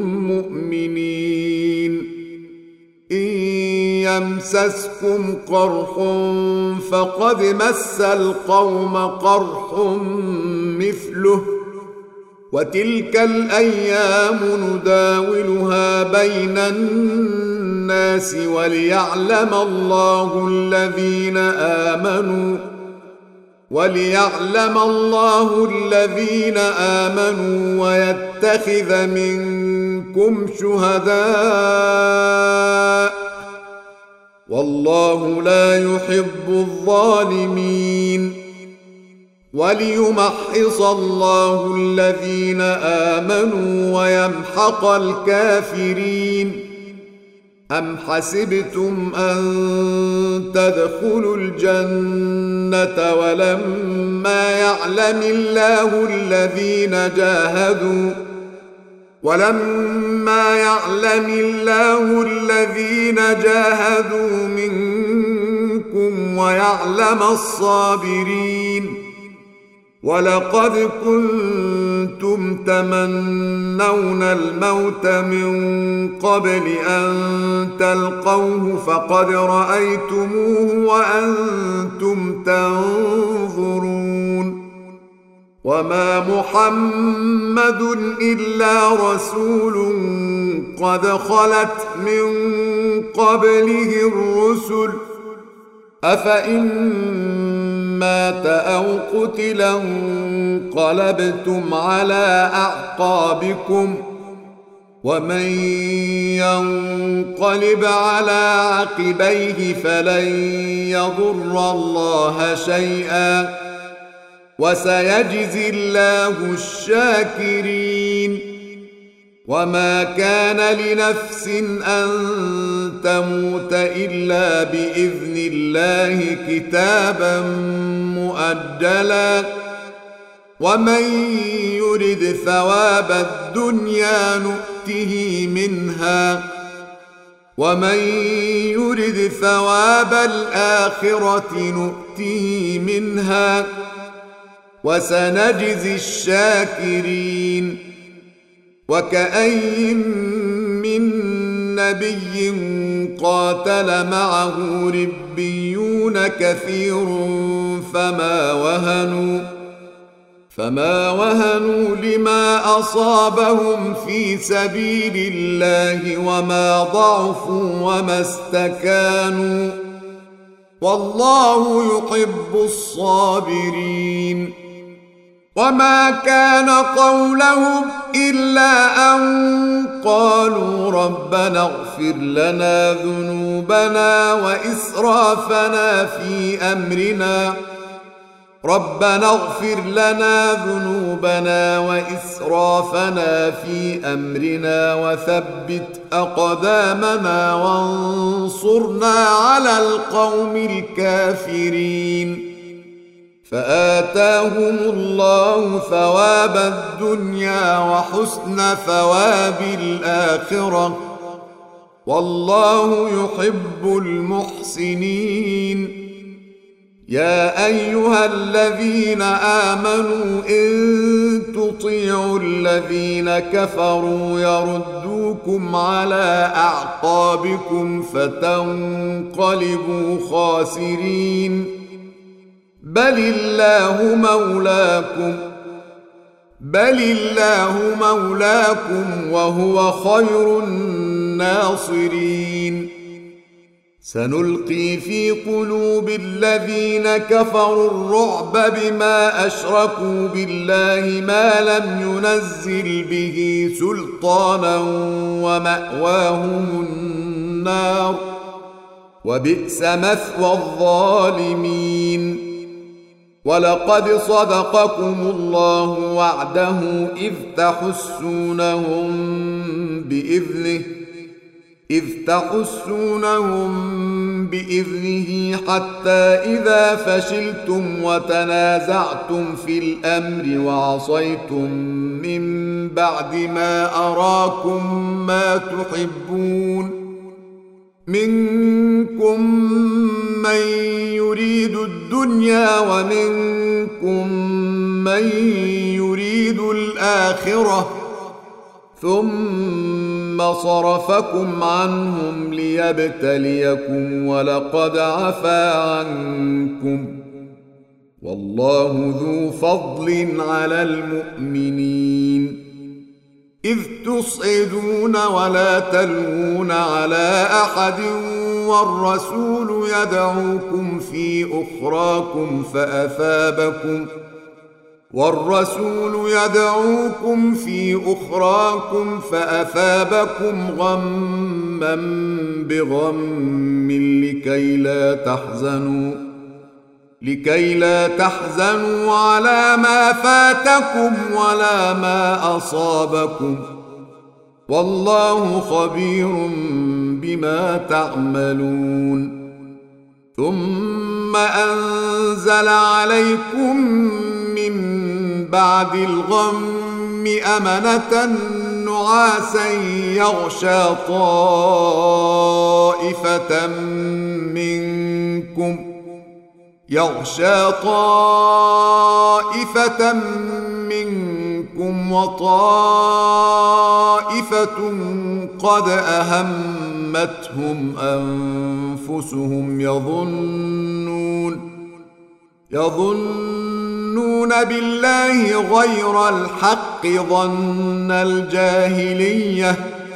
مؤمنين. إن يمسسكم قرح فقد مس القوم قرح مثله وتلك الأيام نداولها بين الناس وليعلم الله الذين آمنوا وليعلم الله الذين آمنوا ويتخذ منكم شهداء والله لا يحب الظالمين. وليمحص الله الذين آمنوا ويمحق الكافرين. أم حسبتم أن تدخلوا الجنة ولما يعلم الله الذين جاهدوا ولما يعلم الله الذين جاهدوا منكم ويعلم الصابرين. ولقد كنتم تمنون الموت من قبل أن تلقوه فقد رأيتموه وأنتم تنظرون. وما محمد إلا رسول قد خلت من قبله الرسل أفإن مات أو قتل انقلبتم على أعقابكم ومن ينقلب على عقبيه فلن يضر الله شيئا وسيجزي الله الشاكرين. وما كان لنفس أن تموت إلا بإذن الله كتابا مؤجلا ومن يرد ثواب الدنيا نؤته منها ومن يرد ثواب الآخرة نؤته منها وسنجزي الشاكرين. وكأين من نبي قاتل معه ربيون كثير فما وهنوا فما وهنوا لما أصابهم في سبيل الله وما ضعفوا وما استكانوا والله يحب الصابرين. وما كان قولهم إلا أن قالوا ربنا اغفر لنا ذنوبنا وإسرافنا في أمرنا ربنا اغفر لنا ذنوبنا وإسرافنا في أمرنا وثبت أقدامنا وانصرنا على القوم الكافرين. فآتاهم الله ثواب الدنيا وحسن ثواب الآخرة والله يحب المحسنين. يا أيها الذين آمنوا إن تطيعوا الذين كفروا يردوكم على أعقابكم فتنقلبوا خاسرين بل الله مولاكم بل الله مولاكم وهو خير الناصرين. سنلقي في قلوب الذين كفروا الرعب بما أشركوا بالله ما لم ينزل به سلطانا ومأواهم النار وبئس مثوى الظالمين. ولقد صدقكم الله وعده إذ تحسونهم بإذنه إذ تحسونهم بإذنه حتى إذا فشلتم وتنازعتم في الأمر وعصيتم من بعد ما أراكم ما تحبون منكم من يريد الدنيا ومنكم من يريد الآخرة ثم صرفكم عنهم ليبتليكم ولقد عفا عنكم والله ذو فضل على المؤمنين إذ تصعدون ولا تلوون على أحد والرسول يدعوكم في أخراكم فأثابكم والرسول يدعوكم في أخراكم فأثابكم غما بغم لكي لا تحزنوا لكي لا تحزنوا على ما فاتكم ولا ما أصابكم والله خبير بما تعملون ثم أنزل عليكم من بعد الغم أمنة نعاسا يغشى طائفة منكم يغشى طائفة منكم وطائفة قد أهمتهم أنفسهم يظنون يظنون بالله غير الحق ظن الجاهلية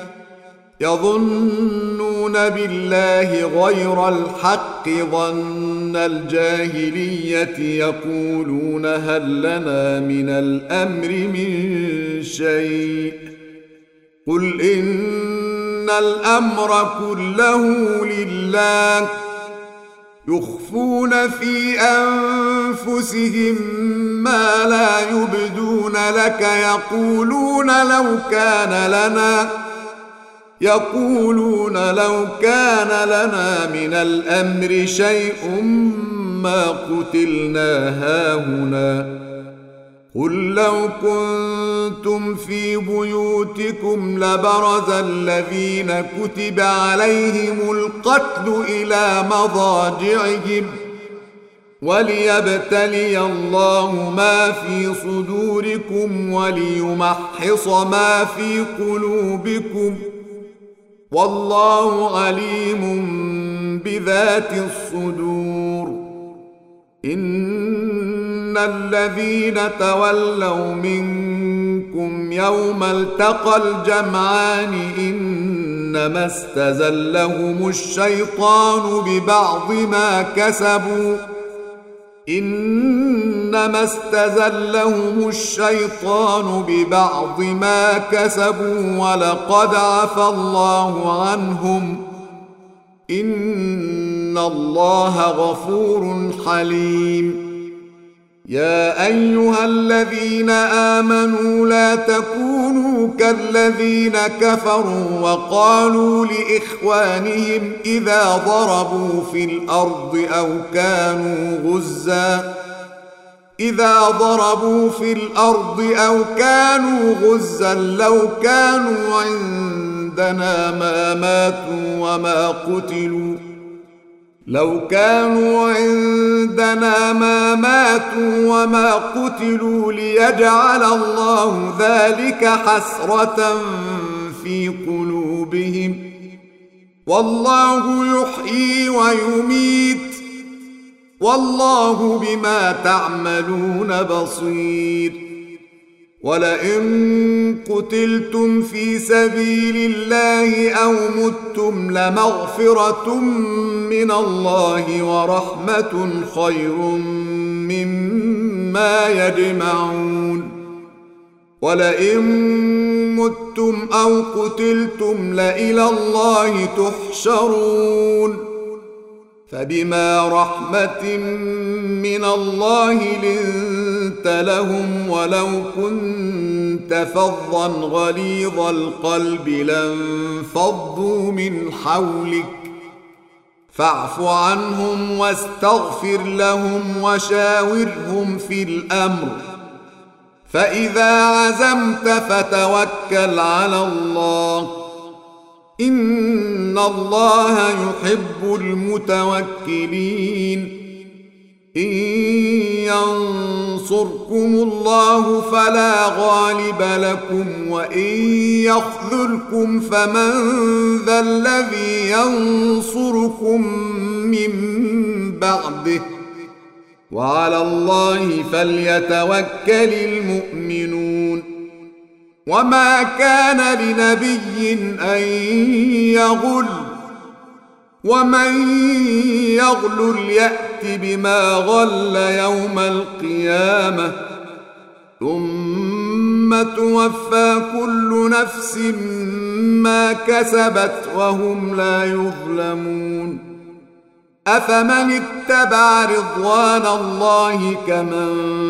يظنون بالله غير الحق ظن الجاهلية يقولون هل لنا من الأمر من شيء قل إن الأمر كله لله يخفون في أنفسهم ما لا يبدون لك يقولون لو كان لنا يقولون لو كان لنا من الأمر شيء ما قتلنا هاهنا قل لو كنتم في بيوتكم لبرز الذين كتب عليهم القتل إلى مضاجعهم وليبتلي الله ما في صدوركم وليمحص ما في قلوبكم والله عليم بذات الصدور إن الذين تولوا منكم يوم التقى الجمعان إنما استزلهم الشيطان ببعض ما كسبوا إنما استزلهم الشيطان ببعض ما كسبوا ولقد عفا الله عنهم إن الله غفور حليم يا أيها الذين آمنوا لا تكونوا كالذين كفروا وقالوا لإخوانهم إذا ضربوا في الأرض أو كانوا غزا إذا ضربوا في الأرض أو كانوا غزا لو كانوا عندنا ما ماتوا وما قتلوا لو كانوا عندنا ما ماتوا وما قتلوا ليجعل الله ذلك حسرة في قلوبهم والله يحيي ويميت والله بما تعملون بصير ولئن قتلتم في سبيل الله أو متم لمغفرة من الله ورحمة خير مما يجمعون ولئن متم أو قتلتم لإلى الله تحشرون فبما رحمة من الله لنت لهم ولو كنت فظا غليظ القلب لانفضوا من حولك فاعف عنهم واستغفر لهم وشاورهم في الأمر فإذا عزمت فتوكل على الله إن الله يحب المتوكلين إن ينصركم الله فلا غالب لكم وإن يخذلكم فمن ذا الذي ينصركم من بعده وعلى الله فليتوكل المؤمنون وما كان لنبي أن يغل ومن يغل يأت بما غل يوم القيامة ثم توفى كل نفس ما كسبت وهم لا يظلمون أفمن اتبع رضوان الله كمن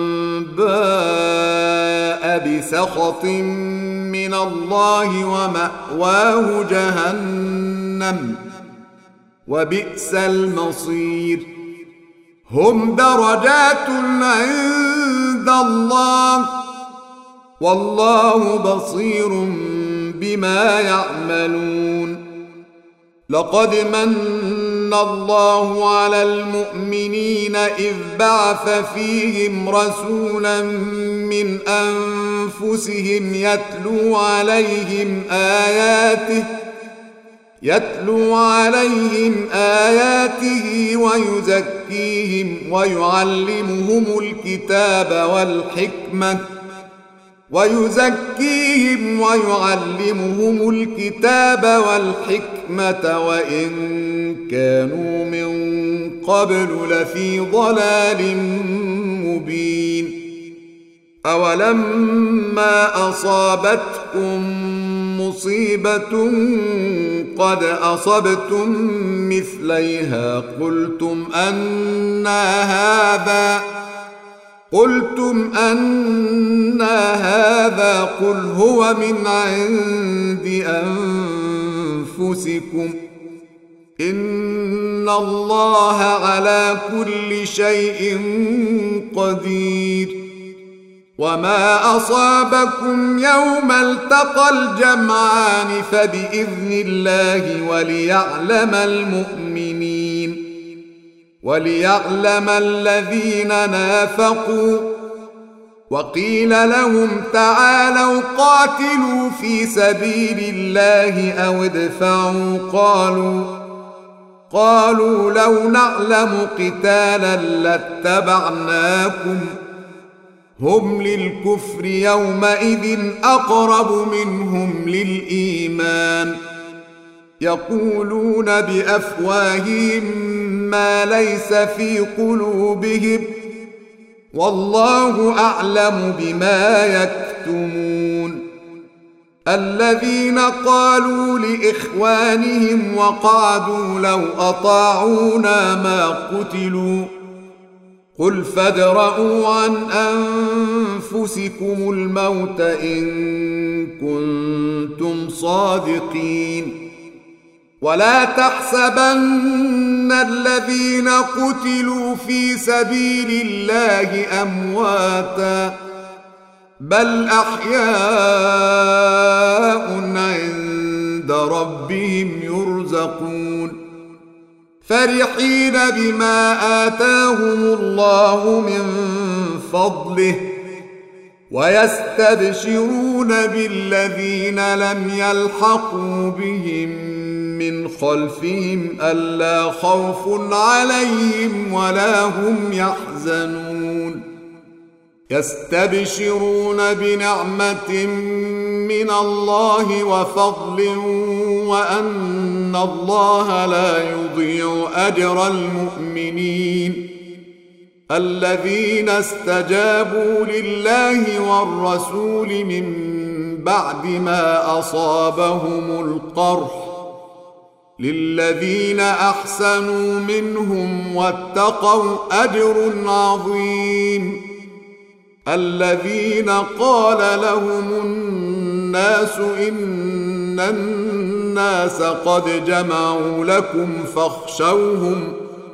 باء بسخط من الله ومأواه جهنم وبئس المصير هم درجات عند الله والله بصير بما يعملون لقد من الله على المؤمنين إذ بعث فيهم رسولا من أنفسهم يتلو عليهم آياته يتلو عليهم آياته ويزكيهم ويعلمهم الكتاب والحكمة ويزكيهم ويعلمهم الكتاب والحكمة وإن كانوا من قبل لفي ضلال مبين أولما أصابتكم مصيبة قد أصبتم مثليها قلتم أنى هذا قلتم أنى هذا قل هو من عند أنفسكم إن الله على كل شيء قدير وما أصابكم يوم التقى الجمعان فبإذن الله وليعلم المؤمنين وليعلم الذين نافقوا وقيل لهم تعالوا قاتلوا في سبيل الله أو ادفعوا قالوا قالوا لو نعلم قتالا لاتبعناكم هم للكفر يومئذ أقرب منهم للإيمان يقولون بأفواههم ما ليس في قلوبهم والله أعلم بما يكتمون الذين قالوا لإخوانهم وقعدوا لو أطاعونا ما قتلوا قل فادرءوا عن أنفسكم الموت إن كنتم صادقين ولا تحسبن الذين قتلوا في سبيل الله أمواتا بل أحياء عند ربهم يرزقون فرحين بما آتاهم الله من فضله ويستبشرون بالذين لم يلحقوا بهم من خلفهم ألا خوف عليهم ولا هم يحزنون يستبشرون بنعمة من الله وفضل وأن الله لا يضيع أجر المؤمنين الذين استجابوا لله والرسول من بعد ما أصابهم القرح للذين أحسنوا منهم واتقوا أجر عظيم الذين قال لهم الناس إن الناس قد جمعوا لكم فاخشوهم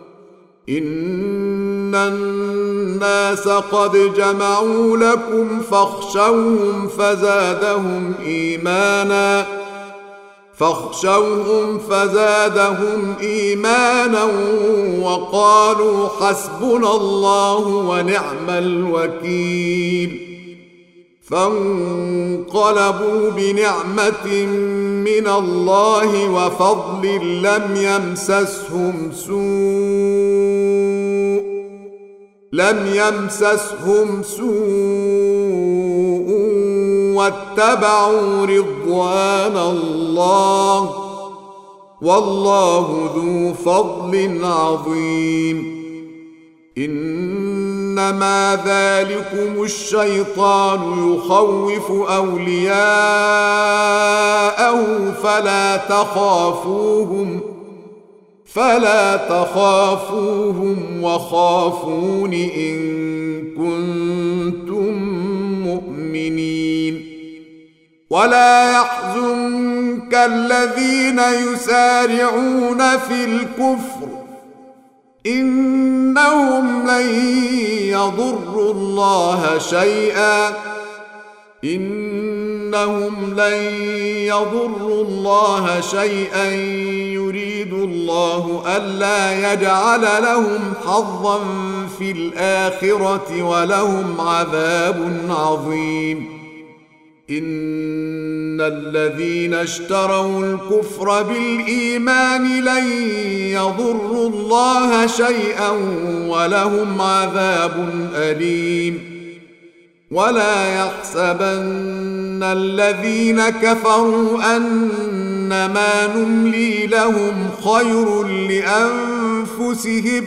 إن الناس قد جمعوا لكم فاخشوهم فزادهم إيمانا فاخشوهم فزادهم إيمانا وقالوا حسبنا الله ونعم الوكيل فانقلبوا بنعمة من الله وفضل لم يمسسهم سوء لم يمسسهم سوء واتبعوا رضوان الله والله ذو فضل عظيم إنما ذلكم الشيطان يخوف أولياءه فلا تخافوهم فلا تخافوهم وخافون إن كنتم مؤمنين ولا يحزنك الذين يسارعون في الكفر إنهم لن يضروا الله شيئا إنهم لن يضروا الله شيئا يريد الله ألا يجعل لهم حظا في الآخرة ولهم عذاب عظيم إن الذين اشتروا الكفر بالإيمان لن يضروا الله شيئا ولهم عذاب أليم ولا يحسبن الذين كفروا أنما نملي لهم خير لأنفسهم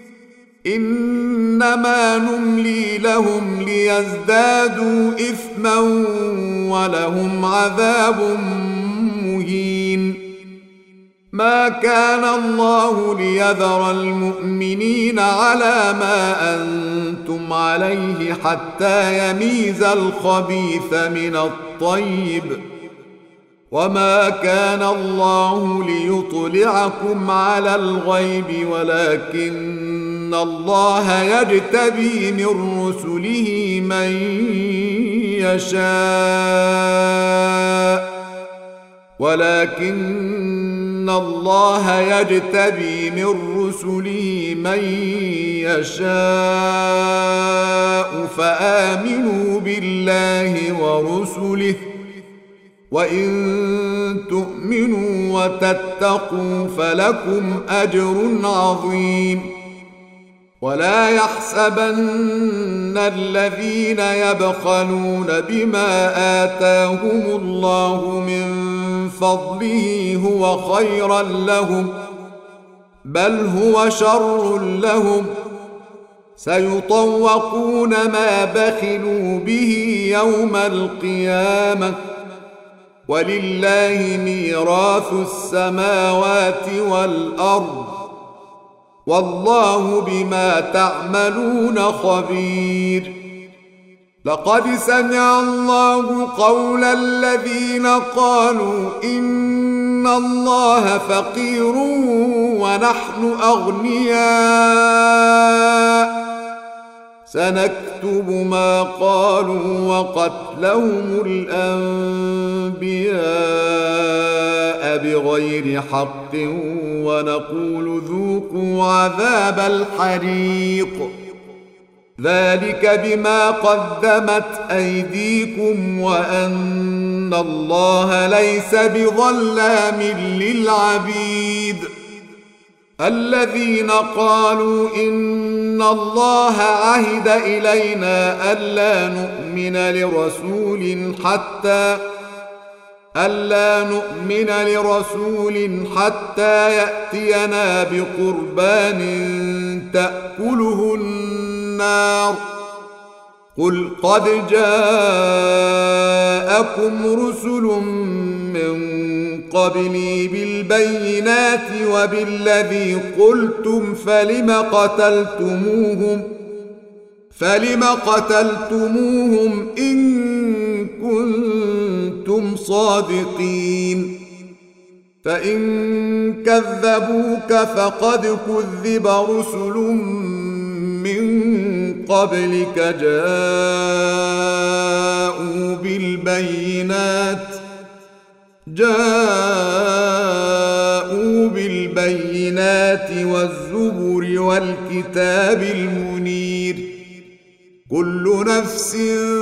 إنما نملي لهم ليزدادوا إثما ولهم عذاب مهين ما كان الله ليذر المؤمنين على ما أنتم عليه حتى يميز الخبيث من الطيب وما كان الله ليطلعكم على الغيب ولكن الله يجتبي من رسله من يشاء ولكن الله يجتبي من رسله من يشاء فآمنوا بالله ورسله وإن تؤمنوا وتتقوا فلكم أجر عظيم ولا يحسبن الذين يبخلون بما آتاهم الله من فضله هو خيرا لهم بل هو شر لهم سيطوقون ما بخلوا به يوم القيامة ولله ميراث السماوات والأرض والله بما تعملون خبير لقد سمع الله قول الذين قالوا إن الله فقير ونحن أغنياء سنكتب ما قالوا وقتلهم الأنبياء بغير حق ونقول ذوقوا عذاب الحريق ذلك بما قدمت أيديكم وأن الله ليس بظلام للعبيد الذين قالوا إن الله عهد إلينا ألا نؤمن لرسول حتى ألا نؤمن لرسول حتى يأتينا بقربان تأكله النار قل قد جاءكم رسل من قبلي بالبينات وبالذي قلتم فلم قتلتموهم فلم قتلتموهم إن كنتم صادقين فإن كذبوك فقد كذب رسل من قبلك جاءوا بالبينات جاءوا بالبينات والزبر والكتاب المنير كل نفس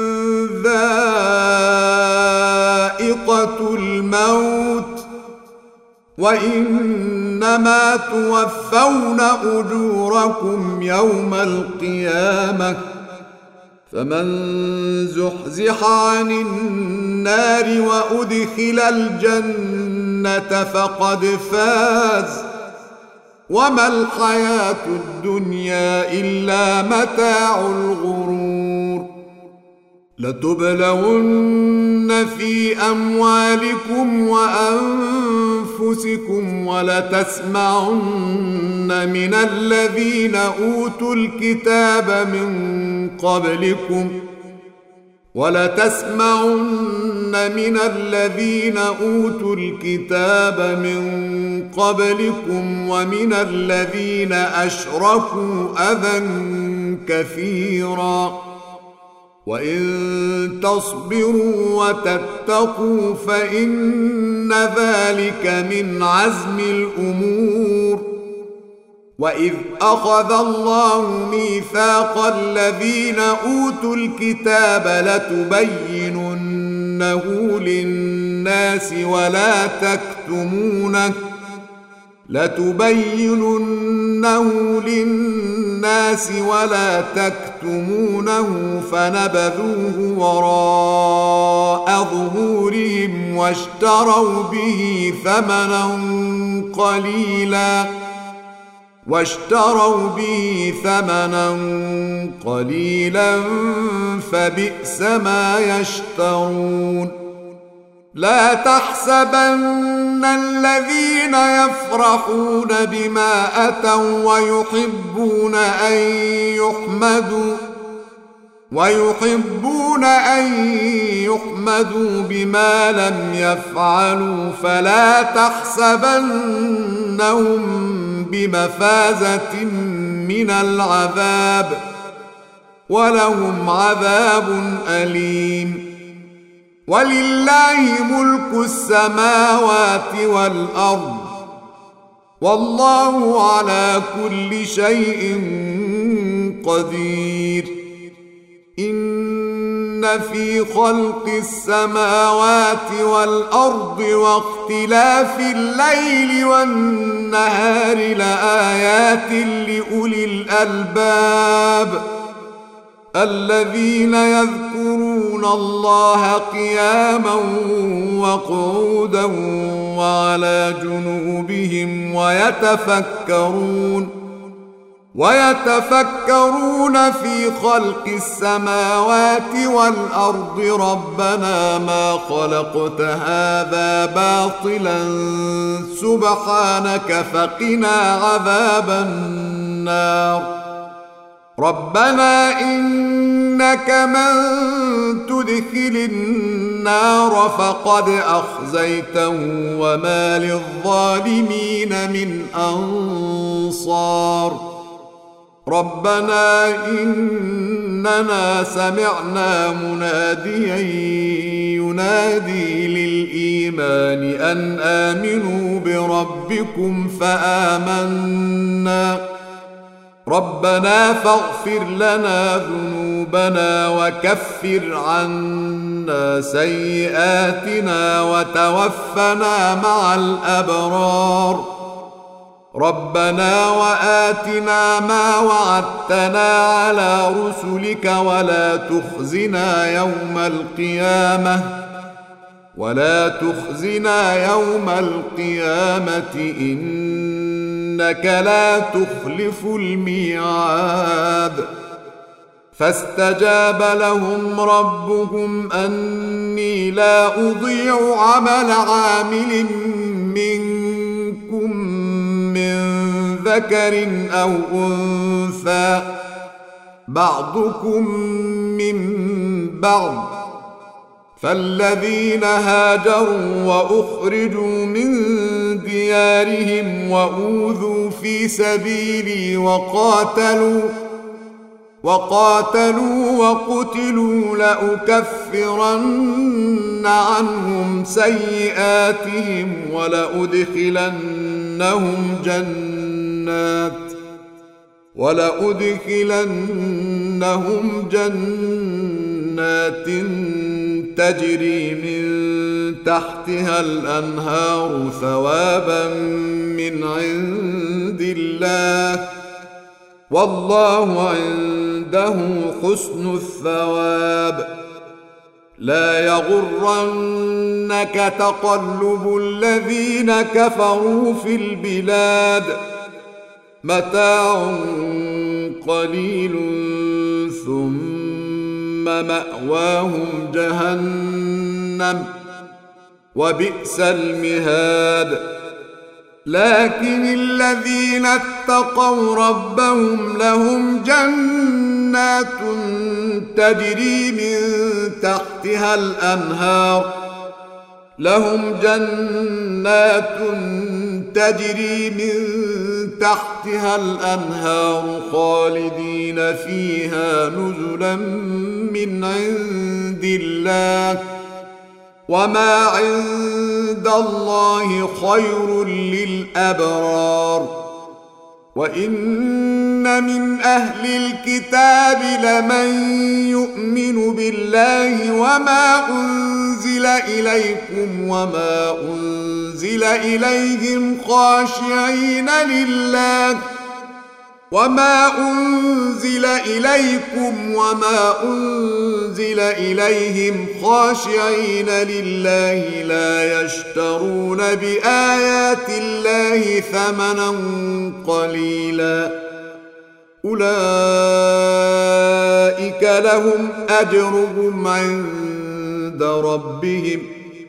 ذائقة الموت وإنما توفون أجوركم يوم القيامة فمن زحزح عن النار وأدخل الجنة فقد فاز وما الحياة الدنيا إلا متاع الغرور لتبلون في أموالكم وأنفسكم ولتسمعن من الذين أوتوا الكتاب من قبلكم ولتسمعن من الذين أوتوا الكتاب من قبلكم ومن الذين أشركوا أذى كثيرا وإن تصبروا وتتقوا فإن ذلك من عزم الأمور وإذ أخذ الله ميثاق الذين أوتوا الكتاب لتبيننه للناس ولا تكتمونه لتبيننه للناس ولا تكتمونه فنبذوه وراء ظهورهم واشتروا به ثمنا قليلا واشتروا به ثمنا قليلا فبئس ما يشترون لا تحسبن الذين يفرحون بما أتوا ويحبون أن يحمدوا ويحبون أن يحمدوا بما لم يفعلوا فلا تحسبنهم بمفازة من العذاب ولهم عذاب أليم ولله ملك السماوات والأرض والله على كل شيء قدير إن في خلق السماوات والأرض واختلاف الليل والنهار لآيات لأولي الألباب الذين يذكرون الله قياما وقعودا وعلى جنوبهم ويتفكرون ويتفكرون في خلق السماوات والأرض ربنا ما خلقت هذا باطلا سبحانك فقنا عذاب النار ربنا إنك من تدخل النار فقد أخزيته وما للظالمين من أنصار ربنا إننا سمعنا مناديا ينادي للإيمان أن آمنوا بربكم فآمنا ربنا فاغفر لنا ذنوبنا وكفر عنا سيئاتنا وتوفنا مع الأبرار ربنا وآتنا ما وعدتنا على رسلك ولا تخزنا يوم القيامة ولا تخزنا يوم القيامة إنك لا تخلف الميعاد فاستجاب لهم ربهم أني لا أضيع عمل عامل منكم من ذكر أو أنثى بعضكم من بعض، فالذين هاجروا وأخرجوا من ديارهم وأوذوا في سبيلي وقاتلوا وقاتلوا وقتلوا لأكفرن عنهم سيئاتهم ولأدخلنهم جنات ولأدخلنهم جنات تجري من تحتها الأنهار ثوابا من عند الله، والله عنده حسن الثواب. لا يغرنك تقلب الذين كفروا في البلاد، متاع قليل ثم مأواهم جهنم وبئس المهاد. لكن الذين اتقوا ربهم لهم جنات تجري من تحتها الأنهار لهم جنات تجري من تحتها الأنهار خالدين فيها نزلا من عند الله، وما عند الله خير للأبرار. وإن من أهل الكتاب لمن يؤمن بالله وما أنزل إليكم وما أنزل إليهم خاشعين لله وما أنزل إليكم وما أنزل إليهم خاشعين لله لا يشترون بآيات الله ثمنا قليلا، أولئك لهم أجرهم عند ربهم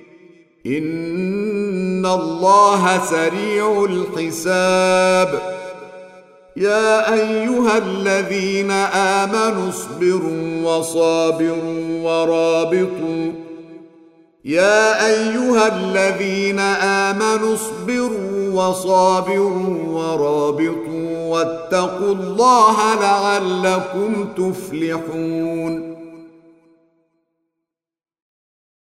إن الله سريع الحساب. يا أيها الذين آمنوا اصبروا وصابروا ورابطوا يا أيها الذين آمنوا اصبروا وصابروا ورابطوا واتقوا الله لعلكم تفلحون.